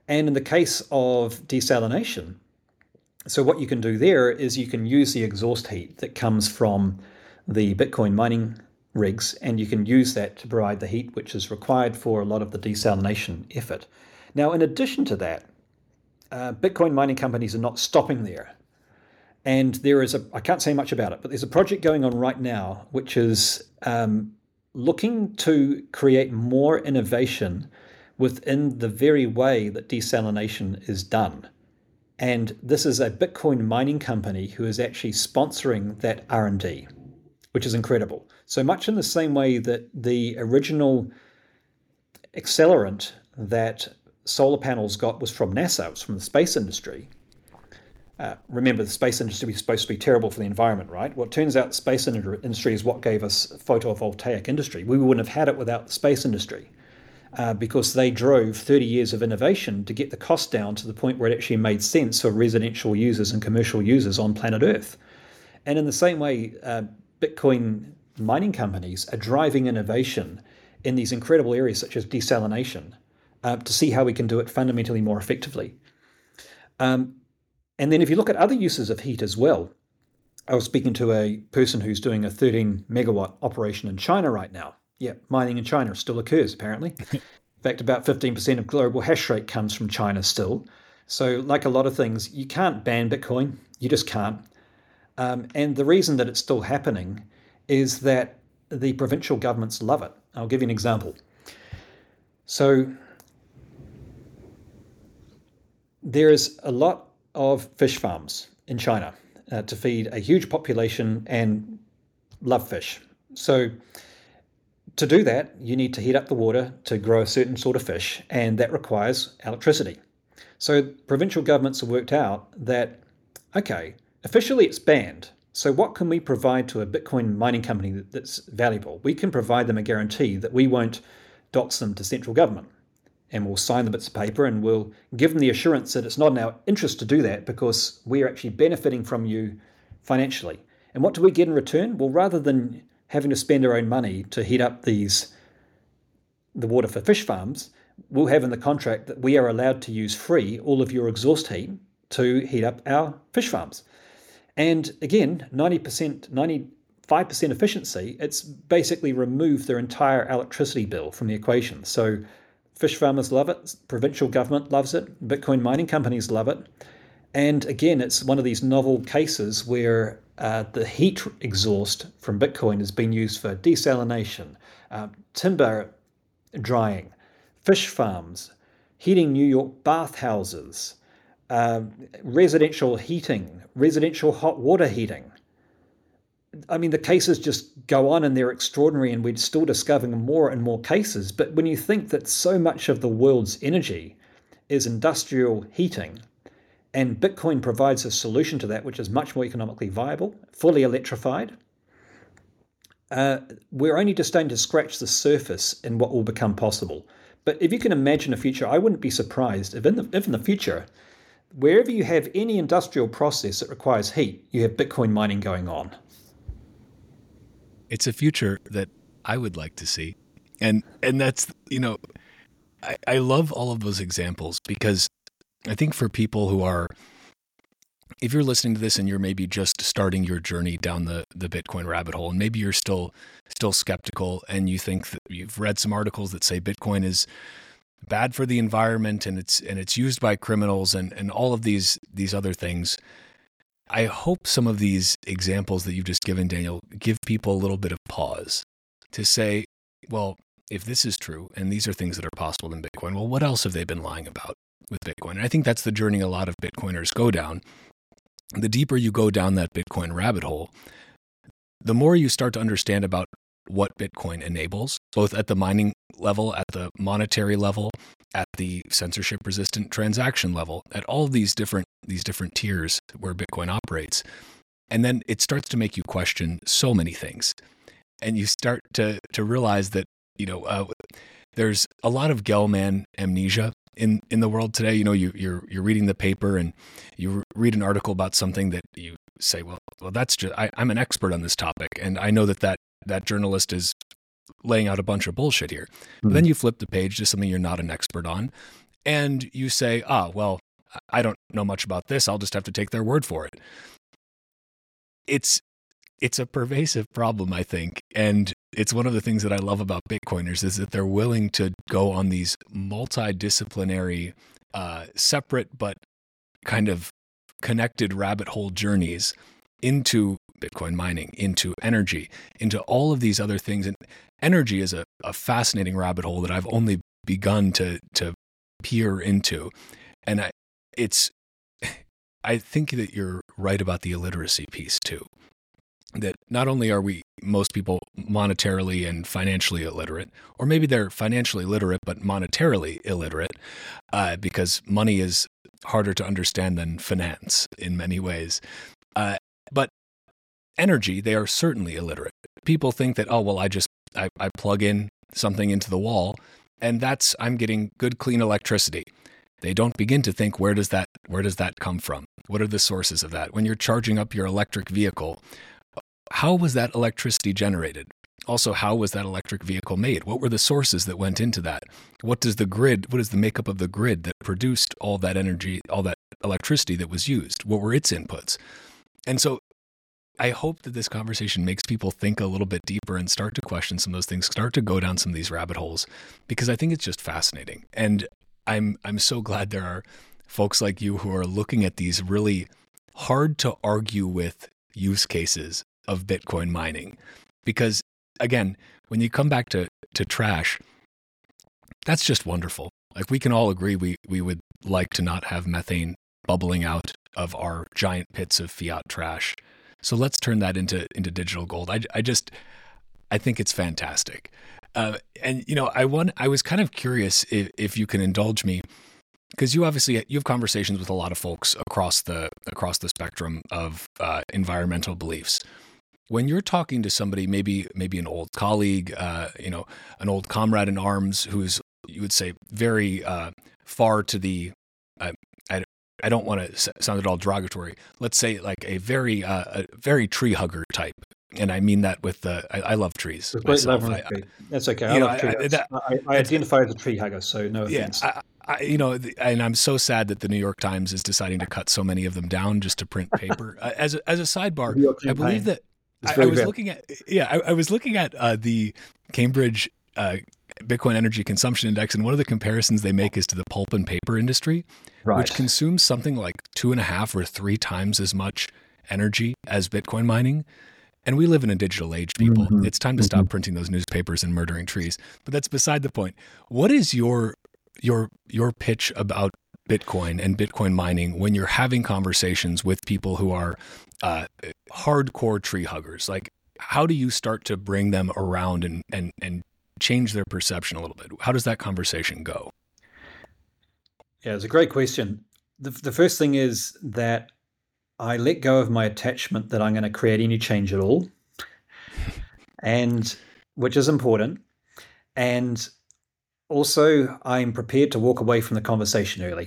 Speaker 1: And in the case of desalination, so what you can do there is you can use the exhaust heat that comes from the Bitcoin mining rigs, and you can use that to provide the heat which is required for a lot of the desalination effort. Now, in addition to that, uh, Bitcoin mining companies are not stopping there. And there is a, I can't say much about it, but there's a project going on right now which is um, looking to create more innovation within the very way that desalination is done. And this is a Bitcoin mining company who is actually sponsoring that R and D, which is incredible. So much in the same way that the original accelerant that solar panels got was from NASA, it was from the space industry. Uh, remember, the space industry was supposed to be terrible for the environment, right? Well, it turns out the space industry is what gave us photovoltaic industry. We wouldn't have had it without the space industry uh, because they drove thirty years of innovation to get the cost down to the point where it actually made sense for residential users and commercial users on planet Earth. And in the same way, uh, Bitcoin mining companies are driving innovation in these incredible areas such as desalination uh, to see how we can do it fundamentally more effectively. Um, And then if you look at other uses of heat as well, I was speaking to a person who's doing a thirteen megawatt operation in China right now. Yeah, mining in China still occurs, apparently. In fact, about fifteen percent of global hash rate comes from China still. So like a lot of things, you can't ban Bitcoin. You just can't. Um, and the reason that it's still happening is that the provincial governments love it. I'll give you an example. So there is a lot of fish farms in China uh, to feed a huge population and love fish. So to do that, you need to heat up the water to grow a certain sort of fish, and that requires electricity. So provincial governments have worked out that, okay, officially it's banned. So what can we provide to a Bitcoin mining company that's valuable? We can provide them a guarantee that we won't dox them to central government. And we'll sign the bits of paper and we'll give them the assurance that it's not in our interest to do that because we're actually benefiting from you financially. And what do we get in return? Well, rather than having to spend our own money to heat up these the water for fish farms, we'll have in the contract that we are allowed to use free all of your exhaust heat to heat up our fish farms. And again, ninety percent, ninety-five percent efficiency, it's basically removed their entire electricity bill from the equation. So fish farmers love it, provincial government loves it, Bitcoin mining companies love it. And again, it's one of these novel cases where uh, the heat exhaust from Bitcoin has been used for desalination, uh, timber drying, fish farms, heating New York bathhouses, uh, residential heating, residential hot water heating. I mean, the cases just go on and they're extraordinary, and we're still discovering more and more cases. But when you think that so much of the world's energy is industrial heating, and Bitcoin provides a solution to that, which is much more economically viable, fully electrified, uh, we're only just starting to scratch the surface in what will become possible. But if you can imagine a future, I wouldn't be surprised if in the, if in the future, wherever you have any industrial process that requires heat, you have Bitcoin mining going on.
Speaker 2: It's a future that I would like to see. And and that's, you know, I, I love all of those examples because I think for people who are, if you're listening to this and you're maybe just starting your journey down the, the Bitcoin rabbit hole, and maybe you're still still skeptical and you think that you've read some articles that say Bitcoin is bad for the environment and it's and it's used by criminals and, and all of these these other things. I hope some of these examples that you've just given, Daniel, give people a little bit of pause to say, well, if this is true and these are things that are possible in Bitcoin, well, what else have they been lying about with Bitcoin? And I think that's the journey a lot of Bitcoiners go down. The deeper you go down that Bitcoin rabbit hole, the more you start to understand about what Bitcoin enables, both at the mining level, at the monetary level, at the censorship-resistant transaction level, at all of these different these different tiers where Bitcoin operates. And then it starts to make you question so many things. And you start to to realize that, you know, uh, there's a lot of Gell-Mann amnesia in, in the world today. You know, you, you're you're reading the paper and you read an article about something that you say, well, well, that's just, I, I'm an expert on this topic. And I know that that, that journalist is laying out a bunch of bullshit here. Mm-hmm. But then you flip the page to something you're not an expert on. and you say, ah, well, I don't know much about this. I'll just have to take their word for it. It's it's a pervasive problem, I think. And it's one of the things that I love about Bitcoiners is that they're willing to go on these multidisciplinary, uh, separate but kind of connected rabbit hole journeys into Bitcoin mining, into energy, into all of these other things. And energy is a, a fascinating rabbit hole that I've only begun to to peer into. And I, it's, I think that you're right about the illiteracy piece too. That not only are we, most people, monetarily and financially illiterate, or maybe they're financially literate but monetarily illiterate, uh, because money is harder to understand than finance in many ways. Uh, but energy, they are certainly illiterate. People think that, oh, well, I just, I, I plug in something into the wall and that's, I'm getting good, clean electricity. They don't begin to think, where does that, where does that come from? What are the sources of that? When you're charging up your electric vehicle, how was that electricity generated? Also, how was that electric vehicle made? What were the sources that went into that? What does the grid, what is the makeup of the grid that produced all that energy, all that electricity that was used? What were its inputs? And so I hope that this conversation makes people think a little bit deeper and start to question some of those things, start to go down some of these rabbit holes, because I think it's just fascinating. And I'm I'm so glad there are folks like you who are looking at these really hard to argue with use cases of Bitcoin mining. Because again, when you come back to, to trash, that's just wonderful. Like we can all agree we, we would like to not have methane bubbling out of our giant pits of fiat trash. So let's turn that into, into digital gold. I, I just, I think it's fantastic. Uh, and, you know, I want, I was kind of curious if, if you can indulge me, because you obviously, you have conversations with a lot of folks across the, across the spectrum of uh, environmental beliefs. When you're talking to somebody, maybe maybe an old colleague, uh, you know, an old comrade in arms, who's, you would say, very uh, far to the, uh, I, I don't want to sound at all derogatory. Let's say like a very uh, a very tree hugger type, and I mean that with the. I, I love trees.
Speaker 1: Myself. I, tree. That's okay. I love know, trees. I, that, I, I identify as a tree hugger, so no offense.
Speaker 2: Yeah, I, I, you know, and I'm so sad that the New York Times is deciding to cut so many of them down just to print paper. uh, as a, as a sidebar, I believe that. I, I was bad. looking at yeah, I, I was looking at uh, the Cambridge uh, Bitcoin Energy Consumption Index, and one of the comparisons they make is to the pulp and paper industry, right, which consumes something like two and a half or three times as much energy as Bitcoin mining. And we live in a digital age, people. Mm-hmm. It's time to stop mm-hmm. printing those newspapers and murdering trees. But that's beside the point. What is your your your pitch about Bitcoin and Bitcoin mining when you're having conversations with people who are uh, hardcore tree huggers? Like, how do you start to bring them around and, and, and change their perception a little bit? How does that conversation go?
Speaker 1: Yeah, it's a great question. The, the first thing is that I let go of my attachment that I'm going to create any change at all, and which is important. And also, I'm prepared to walk away from the conversation early.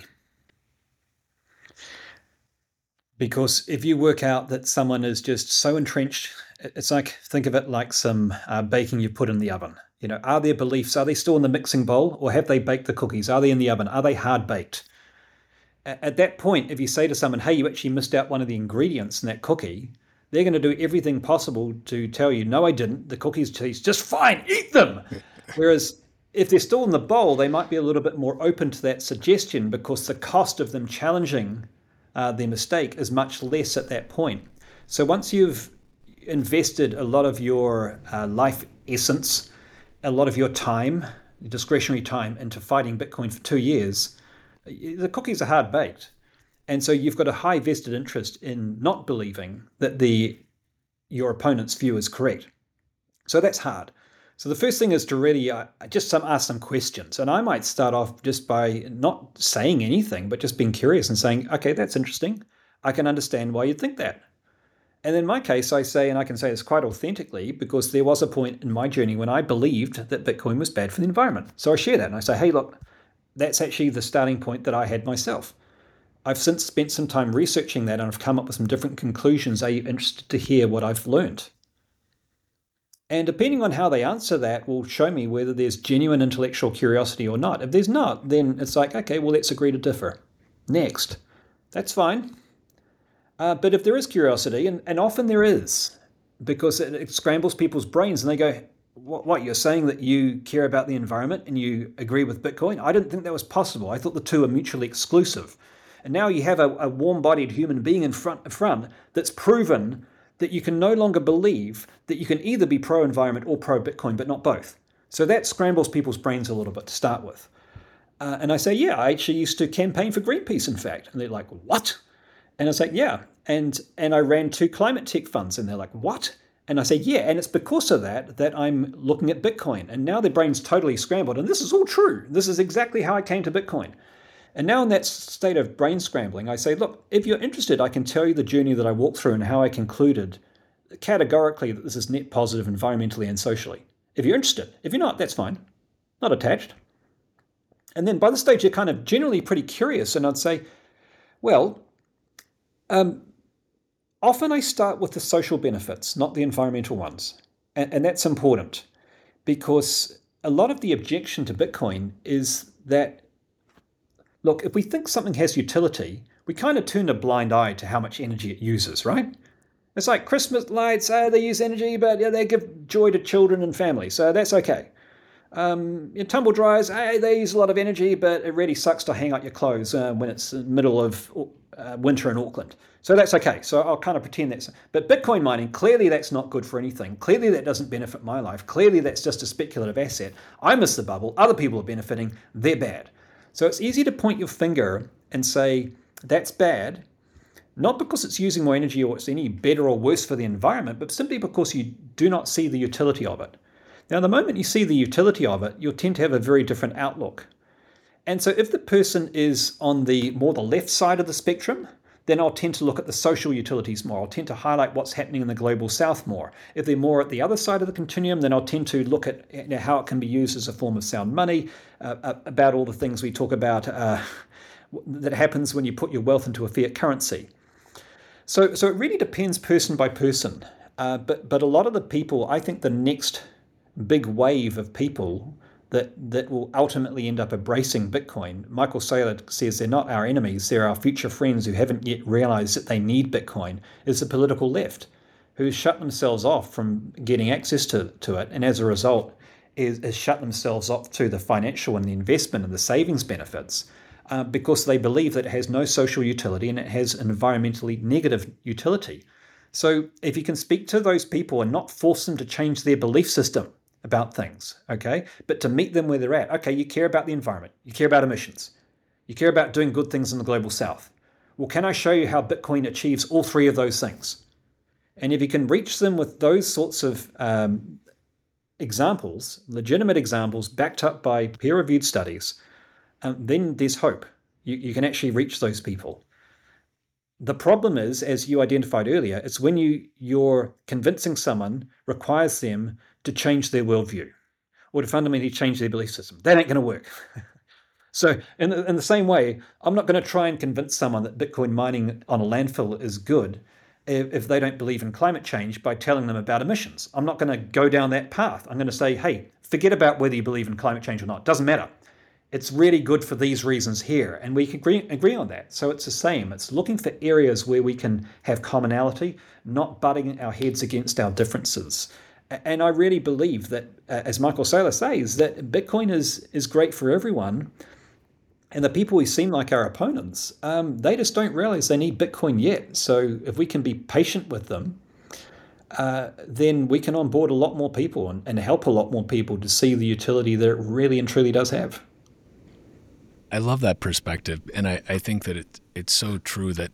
Speaker 1: Because if you work out that someone is just so entrenched, it's like, think of it like some uh, baking you put in the oven. You know, are their beliefs, are they still in the mixing bowl, or have they baked the cookies? Are they in the oven? Are they hard baked? At that point, if you say to someone, hey, you actually missed out one of the ingredients in that cookie, they're going to do everything possible to tell you, no, I didn't. The cookies taste just fine. Eat them. Whereas if they're still in the bowl, they might be a little bit more open to that suggestion, because the cost of them challenging uh, their mistake is much less at that point. So once you've invested a lot of your uh, life essence, a lot of your time, discretionary time, into fighting Bitcoin for two years, the cookies are hard baked. And so you've got a high vested interest in not believing that the your opponent's view is correct. So that's hard. So the first thing is to really uh, just some, ask some questions. And I might start off just by not saying anything, but just being curious and saying, okay, that's interesting. I can understand why you'd think that. And in my case, I say, and I can say this quite authentically, because there was a point in my journey when I believed that Bitcoin was bad for the environment. So I share that and I say, hey, look, that's actually the starting point that I had myself. I've since spent some time researching that, and I've come up with some different conclusions. Are you interested to hear what I've learned? And depending on how they answer that will show me whether there's genuine intellectual curiosity or not. If there's not, then it's like, okay, well, let's agree to differ. Next. That's fine. Uh, but if there is curiosity, and, and often there is, because it, it scrambles people's brains and they go, what, what, you're saying that you care about the environment and you agree with Bitcoin? I didn't think that was possible. I thought the two are mutually exclusive. And now you have a, a warm-bodied human being in front, in front that's proven that you can no longer believe that you can either be pro-environment or pro-Bitcoin, but not both. So that scrambles people's brains a little bit to start with. Uh, and I say, yeah, I actually used to campaign for Greenpeace, in fact. And they're like, what? And I say, yeah. And and I ran two climate tech funds. And they're like, what? And I say, yeah. And it's because of that that I'm looking at Bitcoin. And now their brain's totally scrambled. And this is all true. This is exactly how I came to Bitcoin. And now in that state of brain scrambling, I say, look, if you're interested, I can tell you the journey that I walked through and how I concluded categorically that this is net positive environmentally and socially. If you're interested. If you're not, that's fine. Not attached. And then by the stage, you're kind of generally pretty curious. And I'd say, well, um, often I start with the social benefits, not the environmental ones. And, and that's important because a lot of the objection to Bitcoin is that, look, if we think something has utility, we kind of turn a blind eye to how much energy it uses, right? It's like Christmas lights, oh, they use energy, but yeah, they give joy to children and families, so that's okay. Um, your tumble dryers, hey, they use a lot of energy, but it really sucks to hang out your clothes uh, when it's in the middle of uh, winter in Auckland. So that's okay. So I'll kind of pretend that's... But Bitcoin mining, clearly that's not good for anything. Clearly that doesn't benefit my life. Clearly that's just a speculative asset. I miss the bubble. Other people are benefiting. They're bad. So it's easy to point your finger and say, that's bad, not because it's using more energy or it's any better or worse for the environment, but simply because you do not see the utility of it. Now, the moment you see the utility of it, you'll tend to have a very different outlook. And so if the person is on the more the left side of the spectrum, then I'll tend to look at the social utilities more. I'll tend to highlight what's happening in the global south more. If they're more at the other side of the continuum, then I'll tend to look at, you know, how it can be used as a form of sound money, uh, about all the things we talk about uh, that happens when you put your wealth into a fiat currency. So, so it really depends person by person. Uh, but, but a lot of the people, I think the next big wave of people that that will ultimately end up embracing Bitcoin. Michael Saylor says they're not our enemies, they're our future friends who haven't yet realized that they need Bitcoin, is the political left, who shut themselves off from getting access to, to it, and as a result is, is shut themselves off to the financial and the investment and the savings benefits uh, because they believe that it has no social utility and it has environmentally negative utility. So if you can speak to those people and not force them to change their belief system about things, okay? But to meet them where they're at. Okay, you care about the environment. You care about emissions. You care about doing good things in the global south. Well, can I show you how Bitcoin achieves all three of those things? And if you can reach them with those sorts of um, examples, legitimate examples backed up by peer-reviewed studies, um, then there's hope. You, you can actually reach those people. The problem is, as you identified earlier, it's when you, you're convincing someone requires them to change their worldview or to fundamentally change their belief system. That ain't going to work. So in the, in the same way, I'm not going to try and convince someone that Bitcoin mining on a landfill is good if, if they don't believe in climate change by telling them about emissions. I'm not going to go down that path. I'm going to say, hey, forget about whether you believe in climate change or not. It doesn't matter. It's really good for these reasons here. And we can agree, agree on that. So it's the same. It's looking for areas where we can have commonality, not butting our heads against our differences. And I really believe that, uh, as Michael Saylor says, that Bitcoin is is great for everyone. And the people who seem like our opponents, um, they just don't realize they need Bitcoin yet. So if we can be patient with them, uh, then we can onboard a lot more people and, and help a lot more people to see the utility that it really and truly does have.
Speaker 2: I love that perspective. And I, I think that it, it's so true that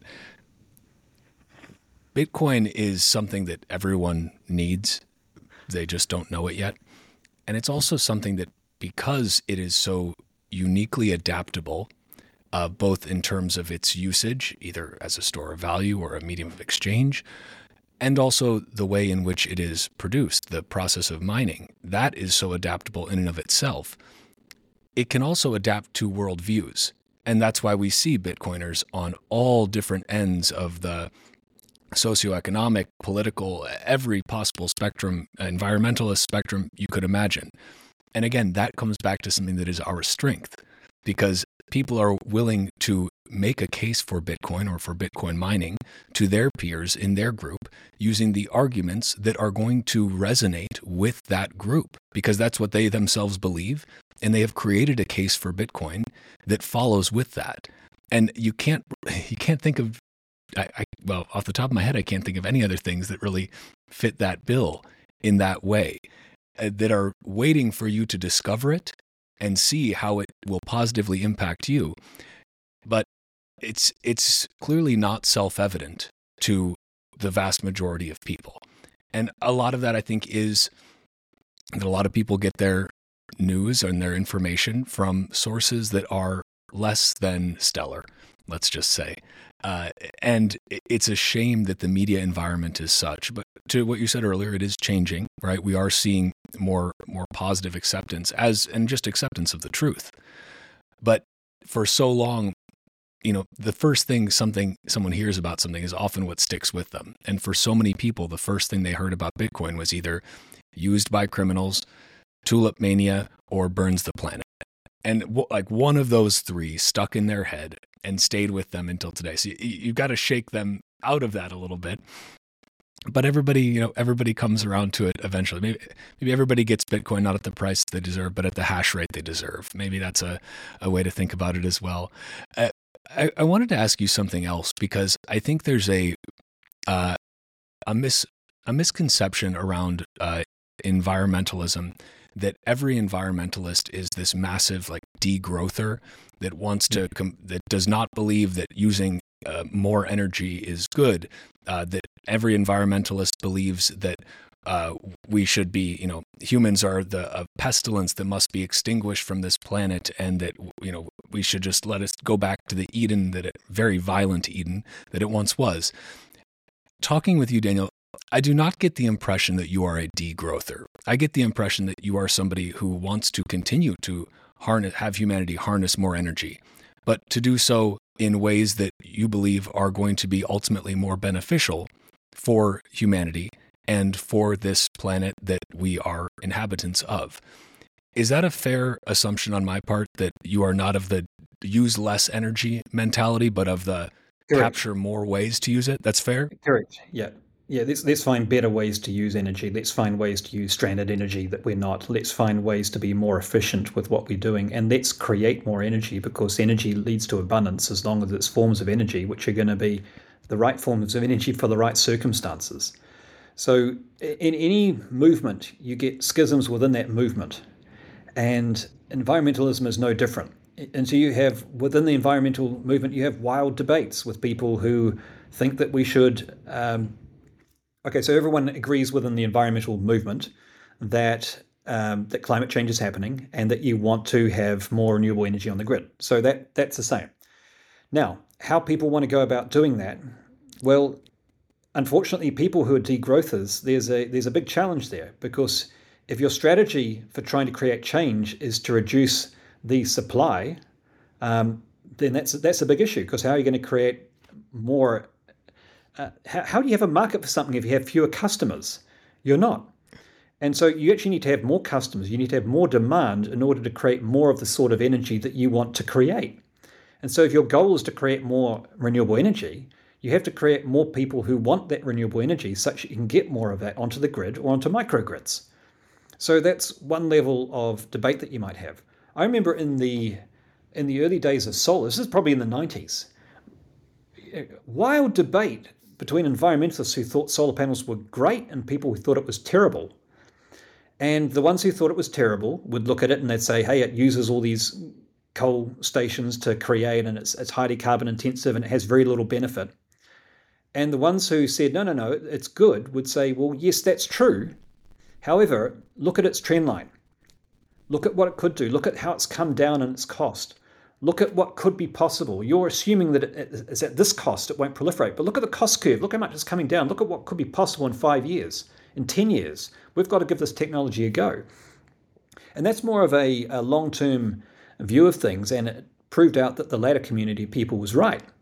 Speaker 2: Bitcoin is something that everyone needs. They just don't know it yet. And it's also something that, because it is so uniquely adaptable, uh, both in terms of its usage, either as a store of value or a medium of exchange, and also the way in which it is produced, the process of mining, that is so adaptable in and of itself. It can also adapt to worldviews. And that's why we see Bitcoiners on all different ends of the socioeconomic, political, every possible spectrum, environmentalist spectrum you could imagine. And again, that comes back to something that is our strength, because people are willing to make a case for Bitcoin or for Bitcoin mining to their peers in their group using the arguments that are going to resonate with that group, because that's what they themselves believe. And they have created a case for Bitcoin that follows with that. And you can't, you can't think of, I, I, well, off the top of my head, I can't think of any other things that really fit that bill in that way, uh, that are waiting for you to discover it and see how it will positively impact you. But it's it's clearly not self-evident to the vast majority of people. And a lot of that, I think, is that a lot of people get their news and their information from sources that are less than stellar, let's just say. Uh, and it's a shame that the media environment is such. But to what you said earlier, it is changing, right? We are seeing more more positive acceptance as and just acceptance of the truth. But for so long, you know, the first thing something someone hears about something is often what sticks with them. And for so many people, the first thing they heard about Bitcoin was either used by criminals, tulip mania, or burns the planet. And w- like one of those three stuck in their head and stayed with them until today. So you, you've got to shake them out of that a little bit. But everybody, you know, everybody comes around to it eventually. Maybe, maybe everybody gets Bitcoin not at the price they deserve, but at the hash rate they deserve. Maybe that's a, a way to think about it as well. Uh, I, I wanted to ask you something else, because I think there's a uh, a mis a misconception around uh, environmentalism, that every environmentalist is this massive like degrowther that wants to com- that does not believe that using uh, more energy is good. Uh, that every environmentalist believes that uh, we should be, you know, humans are the uh, pestilence that must be extinguished from this planet, and that, you know, we should just let us go back to the Eden, that it, very violent Eden that it once was. Talking with you, Daniel, I do not get the impression that you are a degrowther. I get the impression that you are somebody who wants to continue to harness, have humanity harness more energy, but to do so in ways that you believe are going to be ultimately more beneficial for humanity and for this planet that we are inhabitants of. Is that a fair assumption on my part, that you are not of the use less energy mentality, but of the Correct. Capture more ways to use it? That's fair?
Speaker 1: Correct. Yeah. Yeah, let's, let's find better ways to use energy. Let's find ways to use stranded energy that we're not. Let's find ways to be more efficient with what we're doing. And let's create more energy, because energy leads to abundance as long as it's forms of energy, which are going to be the right forms of energy for the right circumstances. So in any movement, you get schisms within that movement. And environmentalism is no different. And so you have, within the environmental movement, you have wild debates with people who think that we should... Um, Okay, so everyone agrees within the environmental movement that um, that climate change is happening and that you want to have more renewable energy on the grid. So that that's the same. Now, how people want to go about doing that? Well, unfortunately, people who are degrowthers, there's a there's a big challenge there, because if your strategy for trying to create change is to reduce the supply, um, then that's that's a big issue, because how are you going to create more? Uh, how, how do you have a market for something if you have fewer customers? You're not. And so you actually need to have more customers. You need to have more demand in order to create more of the sort of energy that you want to create. And so if your goal is to create more renewable energy, you have to create more people who want that renewable energy, such that you can get more of that onto the grid or onto microgrids. So that's one level of debate that you might have. I remember in the in the early days of solar, this is probably in the nineties, wild debate between environmentalists who thought solar panels were great and people who thought it was terrible. And the ones who thought it was terrible would look at it and they'd say, hey, it uses all these coal stations to create, and it's, it's highly carbon intensive and it has very little benefit. And the ones who said, no, no, no, it's good, would say, well, yes, that's true. However, look at its trend line. Look at what it could do. Look at how it's come down in its cost. Look at what could be possible. You're assuming that it's at this cost, it won't proliferate. But look at the cost curve. Look how much it's coming down. Look at what could be possible in five years, in ten years. We've got to give this technology a go. And that's more of a, a long-term view of things. And it proved out that the latter community of people was right.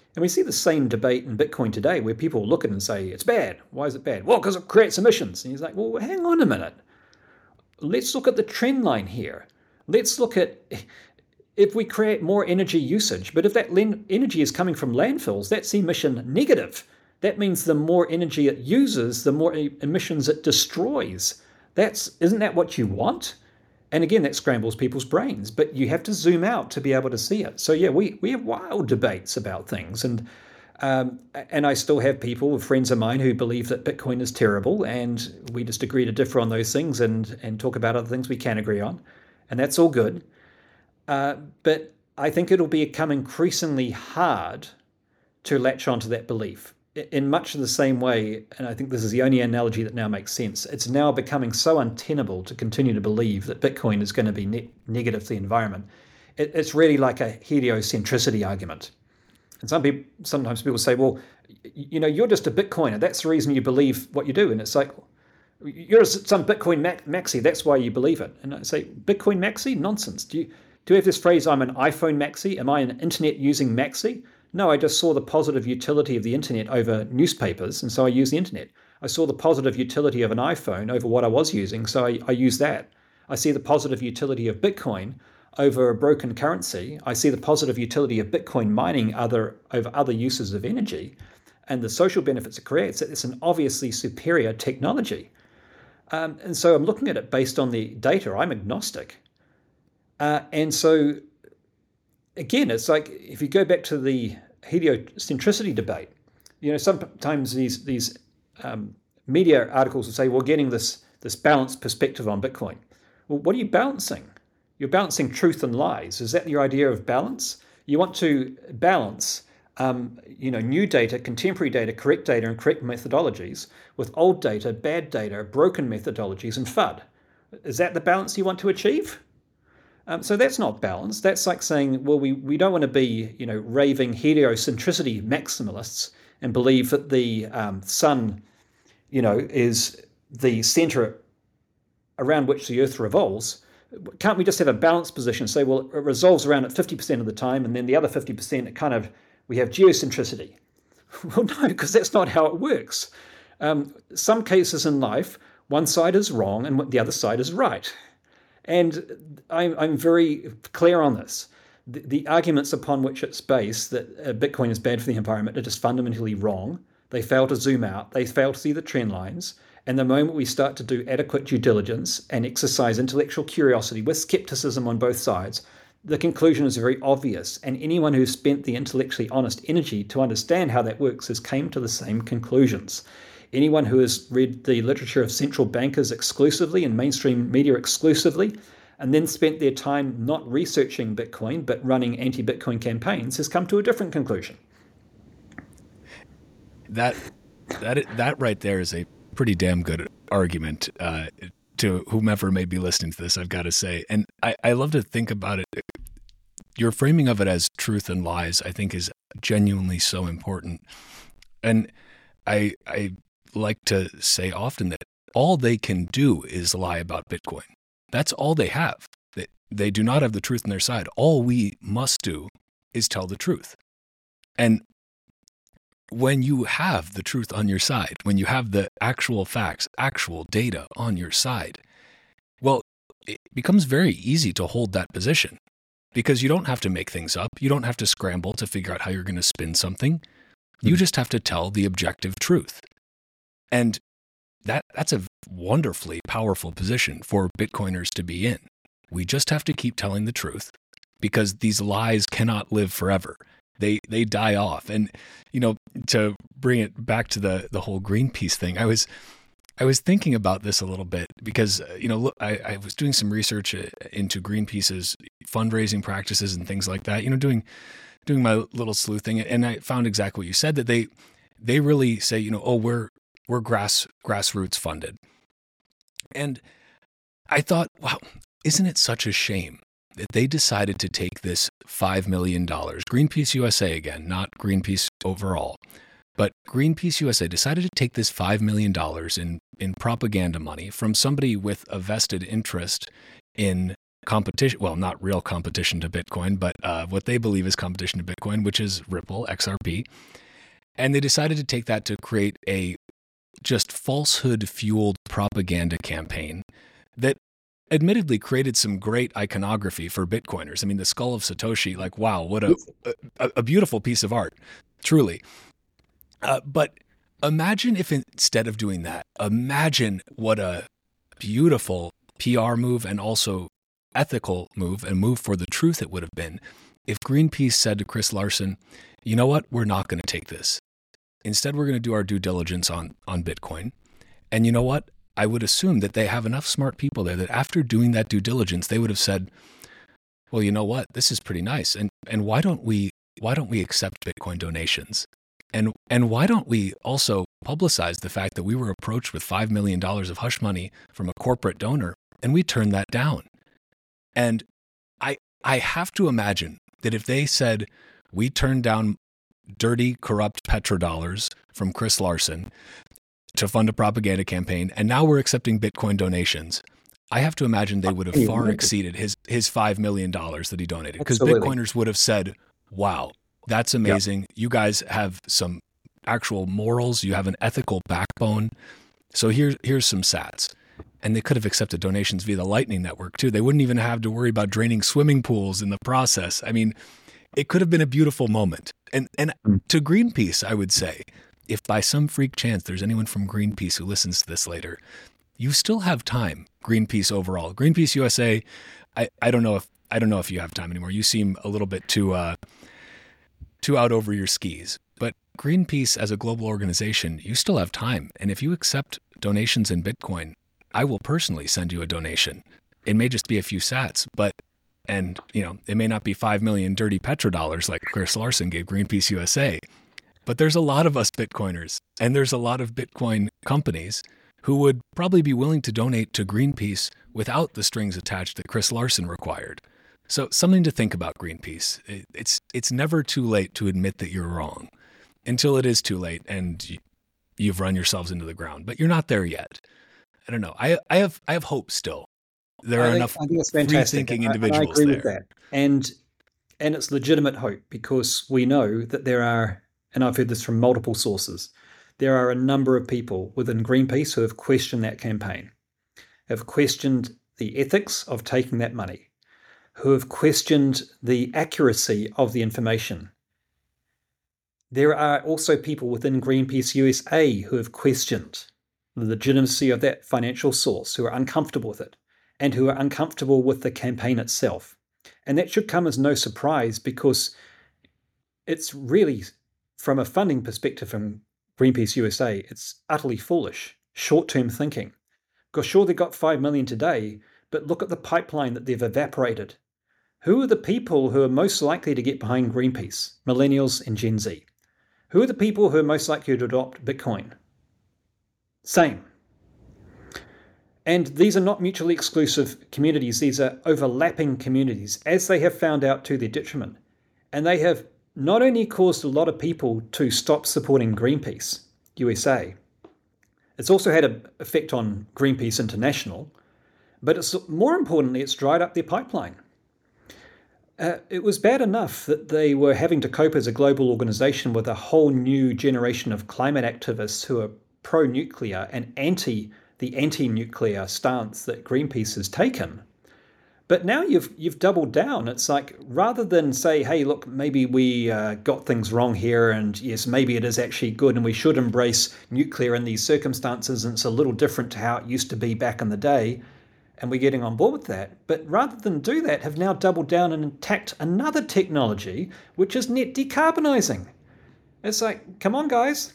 Speaker 1: And we see the same debate in Bitcoin today where people look at it and say, it's bad. Why is it bad? Well, because it creates emissions. And he's like, well, hang on a minute. Let's look at the trend line here. Let's look at if we create more energy usage, but if that energy is coming from landfills, that's emission negative. That means the more energy it uses, the more emissions it destroys. That's, isn't that what you want? And again, that scrambles people's brains, but you have to zoom out to be able to see it. So yeah, we, we have wild debates about things. And um, and I still have people, friends of mine, who believe that Bitcoin is terrible, and we just agree to differ on those things and, and talk about other things we can agree on. And that's all good. Uh, but I think it'll become increasingly hard to latch onto that belief. In much of the same way, and I think this is the only analogy that now makes sense, it's now becoming so untenable to continue to believe that Bitcoin is going to be ne- negative to the environment. It, it's really like a heliocentricity argument. And some people, sometimes people say, well, you know, you're just a Bitcoiner. That's the reason you believe what you do. And it's like, you're some Bitcoin maxi. That's why you believe it. And I say, Bitcoin maxi? Nonsense. Do you, do you have this phrase, I'm an iPhone maxi? Am I an internet using maxi? No, I just saw the positive utility of the internet over newspapers, and so I use the internet. I saw the positive utility of an iPhone over what I was using, so I, I use that. I see the positive utility of Bitcoin over a broken currency. I see the positive utility of Bitcoin mining other over other uses of energy, and the social benefits it creates. It's an obviously superior technology. Um, and so I'm looking at it based on the data. I'm agnostic. Uh, and so Again, it's like if you go back to the heliocentricity debate, you know, sometimes these these um, media articles will say, we're getting this this balanced perspective on Bitcoin. Well, what are you balancing? You're balancing truth and lies. Is that your idea of balance? You want to balance, um, you know, new data, contemporary data, correct data, and correct methodologies with old data, bad data, broken methodologies, and F U D. Is that the balance you want to achieve? Um, so that's not balanced. That's like saying, well, we, we don't want to be, you know, raving heliocentricity maximalists and believe that the um, sun, you know, is the center around which the earth revolves. Can't we just have a balanced position? Say, well, it revolves around it fifty percent of the time, and then the other fifty percent, it kind of, we have geocentricity. Well, no, because that's not how it works. Um, some cases in life, one side is wrong and the other side is right. And I'm, I'm very clear on this. The, the arguments upon which it's based, that uh, Bitcoin is bad for the environment, are just fundamentally wrong. They fail to zoom out. They fail to see the trend lines. And the moment we start to do adequate due diligence and exercise intellectual curiosity with skepticism on both sides, the conclusion is very obvious. And anyone who's spent the intellectually honest energy to understand how that works has came to the same conclusions. Anyone who has read the literature of central bankers exclusively and mainstream media exclusively, and then spent their time not researching Bitcoin but running anti-Bitcoin campaigns, has come to a different conclusion.
Speaker 2: That that that right there is a pretty damn good argument uh, to whomever may be listening to this, I've got to say. And I, I love to think about it. Your framing of it as truth and lies, I think, is genuinely so important. And I I like to say often that all they can do is lie about Bitcoin. That's all they have. They, they do not have the truth on their side. All we must do is tell the truth. And when you have the truth on your side, when you have the actual facts, actual data on your side, well, it becomes very easy to hold that position because you don't have to make things up. You don't have to scramble to figure out how you're going to spin something. You just have to tell the objective truth. And that that's a wonderfully powerful position for Bitcoiners to be in. We just have to keep telling the truth because these lies cannot live forever. They they die off. And, you know, to bring it back to the the whole Greenpeace thing, I was I was thinking about this a little bit because, you know, look, I, I was doing some research into Greenpeace's fundraising practices and things like that, you know, doing doing my little sleuthing, and I found exactly what you said, that they they really say, you know, oh, we're we're grass grassroots funded. And I thought, wow, isn't it such a shame that they decided to take this five million dollars, Greenpeace U S A again, not Greenpeace overall, but Greenpeace U S A decided to take this five million dollars in, in propaganda money from somebody with a vested interest in competition, well, not real competition to Bitcoin, but uh, what they believe is competition to Bitcoin, which is Ripple, X R P. And they decided to take that to create a just falsehood-fueled propaganda campaign that admittedly created some great iconography for Bitcoiners. I mean, the skull of Satoshi, like, wow, what a, a, a beautiful piece of art, truly. Uh, but imagine if instead of doing that, imagine what a beautiful P R move and also ethical move and move for the truth it would have been if Greenpeace said to Chris Larsen, you know what, we're not going to take this. Instead, we're going to do our due diligence on, on Bitcoin. And you know what? I would assume that they have enough smart people there that after doing that due diligence, they would have said, well, you know what? This is pretty nice. And and why don't we why don't we accept Bitcoin donations? And and why don't we also publicize the fact that we were approached with five million dollars of hush money from a corporate donor and we turned that down? And I I have to imagine that if they said we turned down dirty, corrupt petrodollars from Chris Larsen to fund a propaganda campaign, and now we're accepting Bitcoin donations, I have to imagine they would have far exceeded his his five million dollars that he donated. Because Bitcoiners would have said, wow, that's amazing. Yep. You guys have some actual morals. You have an ethical backbone. So here, here's some sats. And they could have accepted donations via the Lightning Network too. They wouldn't even have to worry about draining swimming pools in the process. I mean, it could have been a beautiful moment. And and mm. to Greenpeace, I would say, if by some freak chance there's anyone from Greenpeace who listens to this later, you still have time. Greenpeace overall, Greenpeace U S A. I, I don't know if I don't know if you have time anymore. You seem a little bit too uh, too out over your skis. But Greenpeace as a global organization, you still have time. And if you accept donations in Bitcoin, I will personally send you a donation. It may just be a few sats, but and you know it may not be five million dirty petrodollars like Chris Larsen gave Greenpeace U S A. But there's a lot of us Bitcoiners, and there's a lot of Bitcoin companies who would probably be willing to donate to Greenpeace without the strings attached that Chris Larsen required. So something to think about, Greenpeace. It's it's never too late to admit that you're wrong until it is too late and you've run yourselves into the ground. But you're not there yet. I don't know. I I have I have hope still. There are
Speaker 1: I think,
Speaker 2: enough
Speaker 1: I think it's fantastic.
Speaker 2: free-thinking
Speaker 1: and
Speaker 2: individuals
Speaker 1: I, and I agree
Speaker 2: there.
Speaker 1: with that. And and it's legitimate hope because we know that there are, and I've heard this from multiple sources, there are a number of people within Greenpeace who have questioned that campaign, have questioned the ethics of taking that money, who have questioned the accuracy of the information. There are also people within Greenpeace U S A who have questioned the legitimacy of that financial source, who are uncomfortable with it, and who are uncomfortable with the campaign itself. And that should come as no surprise because it's really, from a funding perspective from Greenpeace U S A, it's utterly foolish, short-term thinking. Because sure, they got five million today, but look at the pipeline that they've evaporated. Who are the people who are most likely to get behind Greenpeace? Millennials and Gen Z. Who are the people who are most likely to adopt Bitcoin? Same. And these are not mutually exclusive communities. These are overlapping communities, as they have found out to their detriment. And they have not only caused a lot of people to stop supporting Greenpeace U S A, it's also had an effect on Greenpeace International, but it's more importantly, it's dried up their pipeline. Uh, it was bad enough that they were having to cope as a global organization with a whole new generation of climate activists who are pro-nuclear and anti the anti-nuclear stance that Greenpeace has taken. But now you've you've doubled down. It's like, rather than say, hey, look, maybe we uh, got things wrong here, and yes, maybe it is actually good, and we should embrace nuclear in these circumstances, and it's a little different to how it used to be back in the day, and we're getting on board with that. But rather than do that, have now doubled down and attacked another technology, which is net decarbonizing. It's like, come on, guys.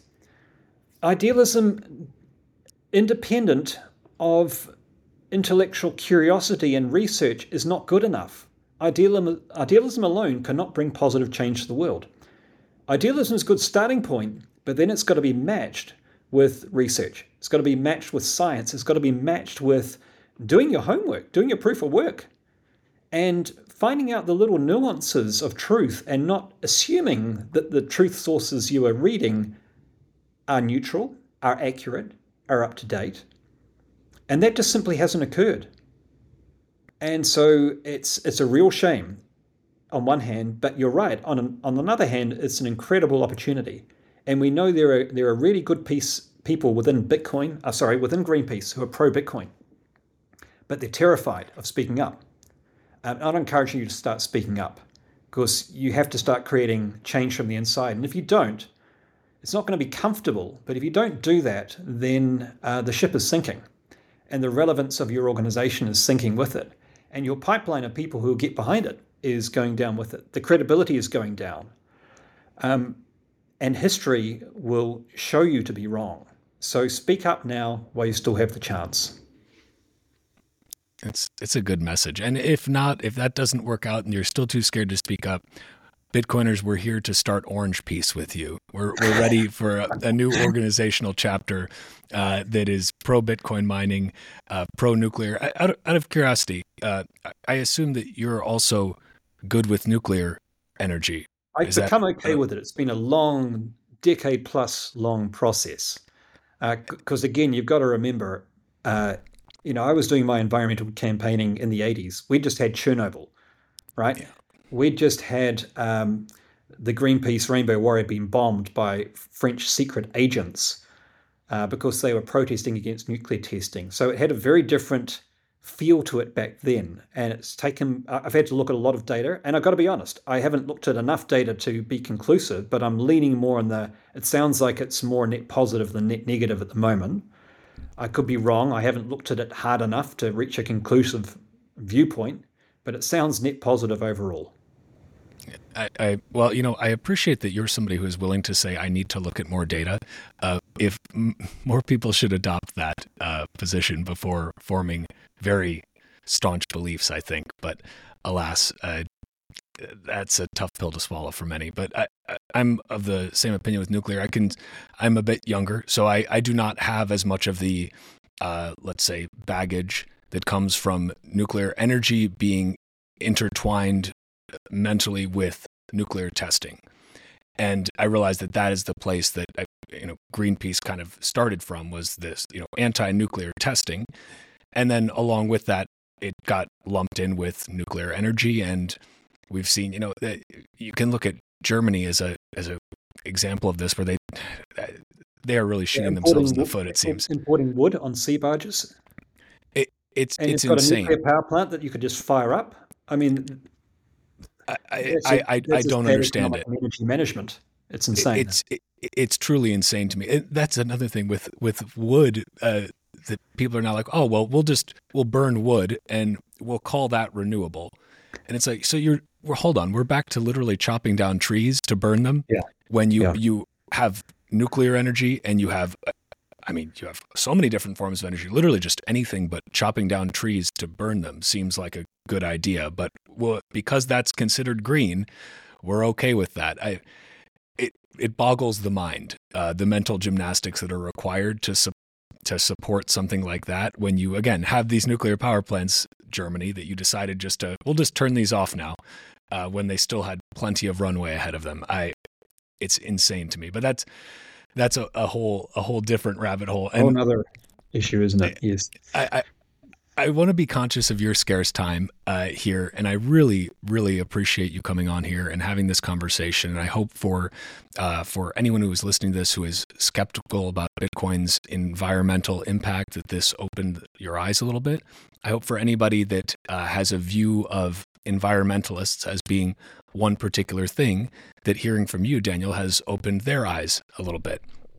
Speaker 1: Idealism independent of intellectual curiosity and research is not good enough. Idealism, idealism alone cannot bring positive change to the world. Idealism is a good starting point, but then it's got to be matched with research. It's got to be matched with science. It's got to be matched with doing your homework, doing your proof of work, and finding out the little nuances of truth and not assuming that the truth sources you are reading are neutral, are accurate, are up to date. And that just simply hasn't occurred. And so it's it's a real shame on one hand, but you're right. On an, on another hand, it's an incredible opportunity, and we know there are there are really good piece people within Bitcoin. Uh, sorry, within Greenpeace who are pro Bitcoin, but they're terrified of speaking up. Um, I'd encourage you to start speaking up, because you have to start creating change from the inside. And if you don't, it's not going to be comfortable. But if you don't do that, then uh, the ship is sinking, and the relevance of your organization is sinking with it, and your pipeline of people who will get behind it is going down with it. The credibility is going down. Um, and history will show you to be wrong. So speak up now while you still have the chance.
Speaker 2: It's it's a good message. And if not, if that doesn't work out and you're still too scared to speak up, Bitcoiners, we're here to start Orange Peace with you. We're we're ready for a, a new organizational chapter uh, that is pro-Bitcoin mining, uh, pro-nuclear. Out of, out of curiosity, uh, I assume that you're also good with nuclear energy.
Speaker 1: I've
Speaker 2: Is
Speaker 1: become
Speaker 2: that,
Speaker 1: okay
Speaker 2: uh,
Speaker 1: with it. It's been a long, decade plus long process. Because uh, again, you've got to remember, uh, you know, I was doing my environmental campaigning in the eighties. We just had Chernobyl, right?
Speaker 2: Yeah.
Speaker 1: We just had um, the Greenpeace Rainbow Warrior being bombed by French secret agents uh, because they were protesting against nuclear testing. So it had a very different feel to it back then. And it's taken, I've had to look at a lot of data. And I've got to be honest, I haven't looked at enough data to be conclusive, but I'm leaning more on the, it sounds like it's more net positive than net negative at the moment. I could be wrong. I haven't looked at it hard enough to reach a conclusive viewpoint, but it sounds net positive overall.
Speaker 2: I, I well, you know, I appreciate that you're somebody who is willing to say, I need to look at more data. Uh, if m- more people should adopt that uh, position before forming very staunch beliefs, I think. But alas, uh, that's a tough pill to swallow for many. But I, I, I'm of the same opinion with nuclear. I can, I'm a bit younger, so I, I do not have as much of the, uh, let's say, baggage that comes from nuclear energy being intertwined mentally with nuclear testing. And I realized that that is the place that, I, you know, Greenpeace kind of started from, was this, you know, anti-nuclear testing. And then along with that, it got lumped in with nuclear energy. And we've seen, you know, that you can look at Germany as a, as a example of this, where they, they are really shooting yeah, themselves in the foot, it seems.
Speaker 1: Importing wood on sea barges.
Speaker 2: It, it's,
Speaker 1: and
Speaker 2: it's
Speaker 1: you've got
Speaker 2: insane.
Speaker 1: a nuclear power plant that you could just fire up. I mean,
Speaker 2: I I, I, I, I don't understand it.
Speaker 1: Energy management. It's insane.
Speaker 2: It's it, it's truly insane to me. It, that's another thing with with wood uh, that people are now like, oh well, we'll just we'll burn wood and we'll call that renewable. And it's like, so you're well, hold on, we're back to literally chopping down trees to burn them.
Speaker 1: Yeah.
Speaker 2: When you
Speaker 1: yeah.
Speaker 2: you have nuclear energy and you have, I mean, you have so many different forms of energy. Literally, just anything but chopping down trees to burn them seems like a good idea. But well, because that's considered green, we're okay with that. I, it it boggles the mind, uh, the mental gymnastics that are required to su- to support something like that. When you again have these nuclear power plants, Germany, that you decided just to we'll just turn these off now, uh, when they still had plenty of runway ahead of them. I, it's insane to me. But that's. That's a, a whole a whole different rabbit hole.
Speaker 1: And another issue, isn't it? Yes.
Speaker 2: I, I, I want to be conscious of your scarce time uh, here, and I really, really appreciate you coming on here and having this conversation. And I hope for uh, for anyone who is listening to this who is skeptical about Bitcoin's environmental impact, that this opened your eyes a little bit. I hope for anybody that uh, has a view of environmentalists as being one particular thing, that hearing from you, Daniel, has opened their eyes a little bit.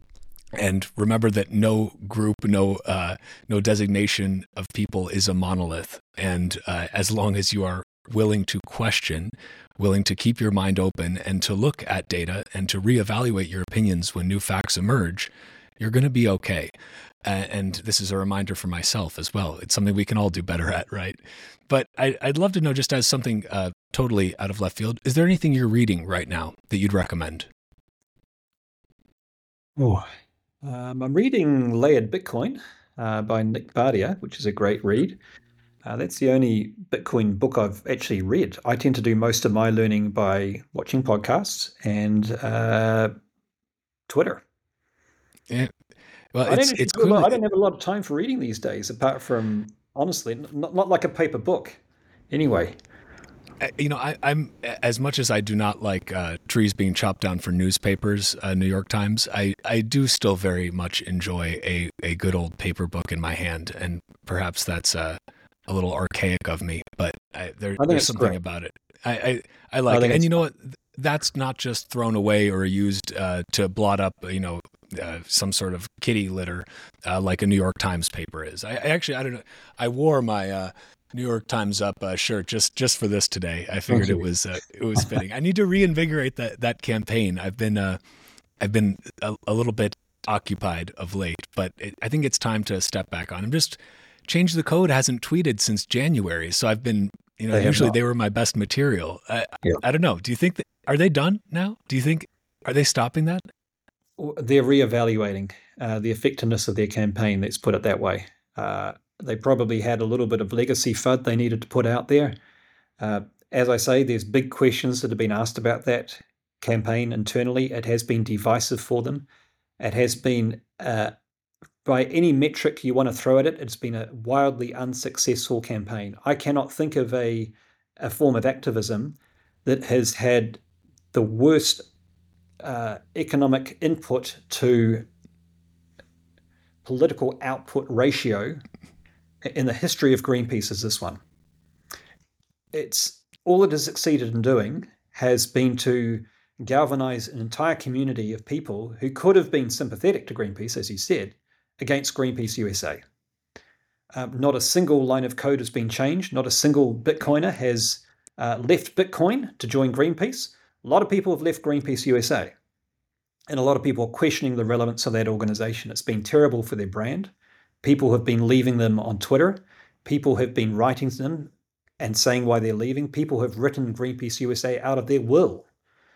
Speaker 2: And remember that no group, no uh, no designation of people is a monolith. And uh, as long as you are willing to question, willing to keep your mind open and to look at data and to reevaluate your opinions when new facts emerge, you're going to be okay. Uh, and this is a reminder for myself as well. It's something we can all do better at, right? But I, I'd love to know, just as something uh, totally out of left field, is there anything you're reading right now that you'd recommend?
Speaker 1: Oh, um, I'm reading Layered Bitcoin uh, by Nick Bardia, which is a great read. Uh, that's the only Bitcoin book I've actually read. I tend to do most of my learning by watching podcasts and uh, Twitter.
Speaker 2: Yeah. Well,
Speaker 1: I
Speaker 2: it's,
Speaker 1: don't,
Speaker 2: it's
Speaker 1: clearly,
Speaker 2: clearly,
Speaker 1: I don't have a lot of time for reading these days, apart from, honestly, not, not like a paper book. Anyway,
Speaker 2: You know, I, I'm as much as I do not like uh, trees being chopped down for newspapers, uh, New York Times. I, I do still very much enjoy a, a good old paper book in my hand, and perhaps that's uh, a little archaic of me, but I, there,
Speaker 1: I think
Speaker 2: there's
Speaker 1: it's
Speaker 2: something
Speaker 1: great.
Speaker 2: about it. I I, I like
Speaker 1: I
Speaker 2: it,
Speaker 1: think
Speaker 2: and
Speaker 1: it's
Speaker 2: you know what? That's not just thrown away or used uh, to blot up, you know, uh, some sort of kitty litter uh, like a New York Times paper is. I, I actually I don't know. I wore my uh, New York Times Up uh, shirt just just for this today. I figured
Speaker 1: Thank
Speaker 2: it
Speaker 1: you.
Speaker 2: was uh, it was fitting. I need to reinvigorate that that campaign. I've been uh, I've been a, a little bit occupied of late, but it, I think it's time to step back on. I'm just Change the Code hasn't tweeted since January, so I've been you know
Speaker 1: They have
Speaker 2: usually
Speaker 1: not.
Speaker 2: they were my best material. I,
Speaker 1: Yeah.
Speaker 2: I don't know. Do you think that are they done now? Do you think are they stopping that?
Speaker 1: They're reevaluating uh, the effectiveness of their campaign, let's put it that way. Uh, they probably had a little bit of legacy F U D they needed to put out there. Uh, as I say, there's big questions that have been asked about that campaign internally. It has been divisive for them. It has been, uh, by any metric you want to throw at it, it's been a wildly unsuccessful campaign. I cannot think of a, a form of activism that has had the worst uh, economic input to political output ratio in the history of Greenpeace as this one. It's all it has succeeded in doing has been to galvanize an entire community of people who could have been sympathetic to Greenpeace, as you said, against Greenpeace U S A. Um, not a single line of code has been changed. Not a single Bitcoiner has uh, left Bitcoin to join Greenpeace. A lot of people have left Greenpeace U S A. And a lot of people are questioning the relevance of that organization. It's been terrible for their brand. People have been leaving them on Twitter. People have been writing to them and saying why they're leaving. People have written Greenpeace U S A out of their will.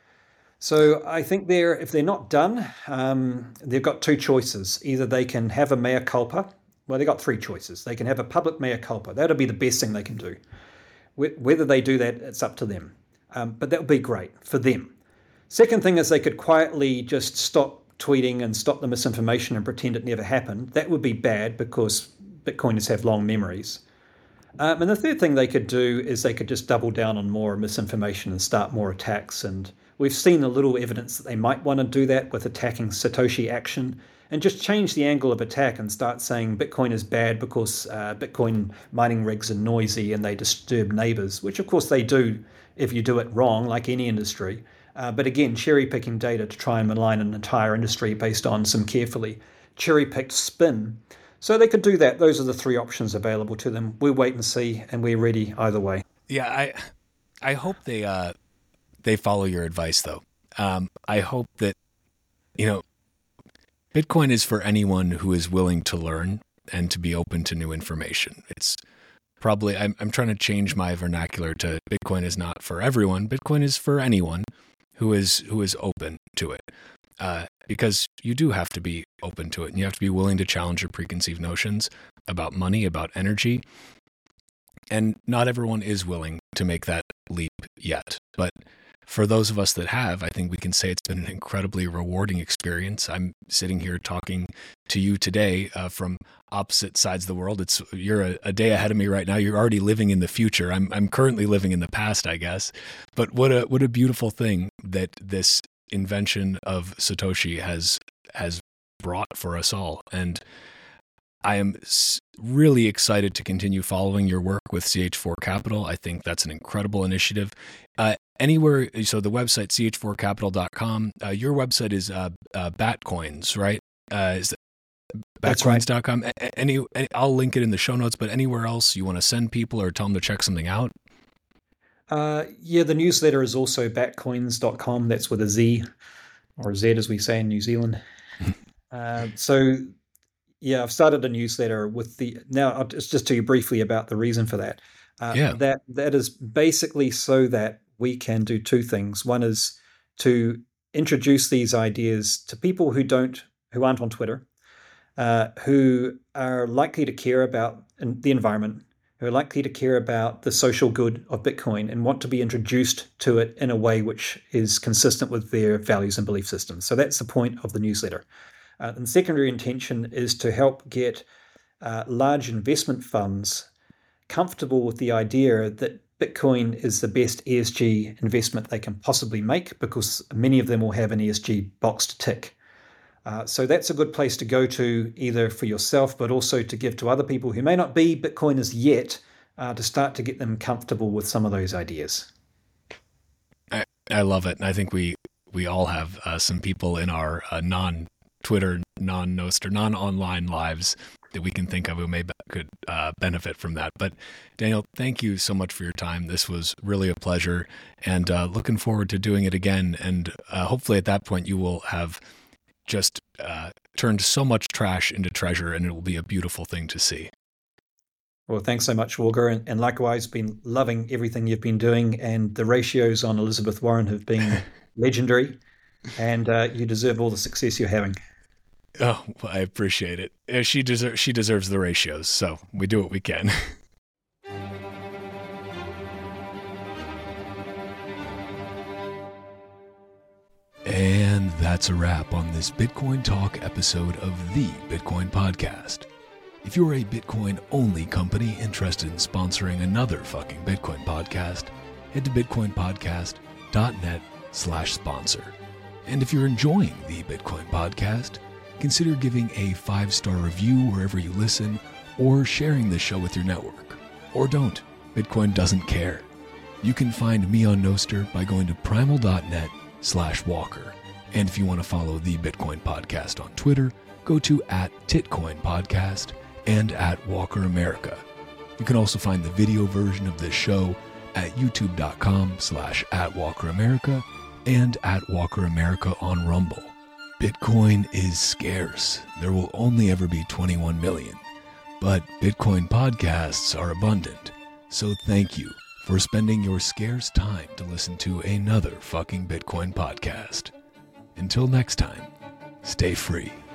Speaker 1: So I think they're, if they're not done, um, they've got two choices. Either they can have a mea culpa. Well, they've got three choices. They can have a public mea culpa. That'll be the best thing they can do. Whether they do that, it's up to them. Um, but that would be great for them. Second thing is they could quietly just stop tweeting and stop the misinformation and pretend it never happened. That would be bad because Bitcoiners have long memories. Um, and the third thing they could do is they could just double down on more misinformation and start more attacks. And we've seen a little evidence that they might want to do that with attacking Satoshi Action and just change the angle of attack and start saying Bitcoin is bad because uh, Bitcoin mining rigs are noisy and they disturb neighbors, which of course they do if you do it wrong, like any industry. Uh, but again, cherry-picking data to try and malign an entire industry based on some carefully cherry-picked spin. So they could do that. Those are the three options available to them. We'll wait and see, and we're ready either way.
Speaker 2: Yeah, I I hope they uh, they follow your advice, though. Um, I hope that, you know, Bitcoin is for anyone who is willing to learn and to be open to new information. It's probably, I'm, I'm trying to change my vernacular to Bitcoin is not for everyone. Bitcoin is for anyone who is who is open to it, uh, because you do have to be open to it, and you have to be willing to challenge your preconceived notions about money, about energy, and not everyone is willing to make that leap yet. But for those of us that have, I think we can say it's been an incredibly rewarding experience. I'm sitting here talking to you today uh, from opposite sides of the world. It's you're a, a day ahead of me right now. You're already living in the future. I'm I'm currently living in the past, I guess. But what a what a beautiful thing that this invention of Satoshi has has brought for us all. And I am really excited to continue following your work with C H four Capital. I think that's an incredible initiative. Uh, anywhere, so the website, c h four capital dot com. Uh, your website is uh, uh, Batcoins, right? Uh, is batcoins dot com. Right. Any, any, I'll link it in the show notes, but anywhere else you want to send people or tell them to check something out?
Speaker 1: Uh, yeah, the newsletter is also batcoins dot com. That's with a Z, or Z as we say in New Zealand. uh, so... Yeah, I've started a newsletter with the, now I'll just, just tell you briefly about the reason for that. Uh,
Speaker 2: yeah.
Speaker 1: That That is basically so that we can do two things. One is to introduce these ideas to people who don't, who aren't on Twitter, uh, who are likely to care about the environment, who are likely to care about the social good of Bitcoin and want to be introduced to it in a way which is consistent with their values and belief systems. So that's the point of the newsletter. Uh, and secondary intention is to help get uh, large investment funds comfortable with the idea that Bitcoin is the best E S G investment they can possibly make, because many of them will have an E S G box to tick. Uh, so that's a good place to go to, either for yourself, but also to give to other people who may not be Bitcoiners yet, uh, to start to get them comfortable with some of those ideas.
Speaker 2: I, I love it. And I think we, we all have uh, some people in our uh, non-Twitter, non-Nostr, non-online lives that we can think of who may be, could uh, benefit from that. But Daniel, thank you so much for your time. This was really a pleasure, and uh, looking forward to doing it again. And uh, hopefully at that point you will have just uh, turned so much trash into treasure, and it will be a beautiful thing to see.
Speaker 1: Well, thanks so much, Walker. And, and likewise, been loving everything you've been doing, and the ratios on Elizabeth Warren have been legendary, and uh, you deserve all the success you're having.
Speaker 2: Oh, well, I appreciate it. She deserves she deserves the ratios, so we do what we can. And that's a wrap on this Bitcoin Talk episode of the Bitcoin Podcast. If you're a Bitcoin-only company interested in sponsoring another fucking Bitcoin podcast, head to bitcoinpodcast.net slash sponsor. And if you're enjoying the Bitcoin Podcast, consider giving a five-star review wherever you listen, or sharing the show with your network. Or don't. Bitcoin doesn't care. You can find me on Nostr by going to primal.net slash walker. And if you want to follow the Bitcoin Podcast on Twitter, go to at Titcoin Podcast and at Walker America. You can also find the video version of this show at youtube.com slash at Walker America and at Walker America on Rumble. Bitcoin is scarce. There will only ever be twenty-one million. But Bitcoin podcasts are abundant. So thank you for spending your scarce time to listen to another fucking Bitcoin podcast. Until next time, stay free.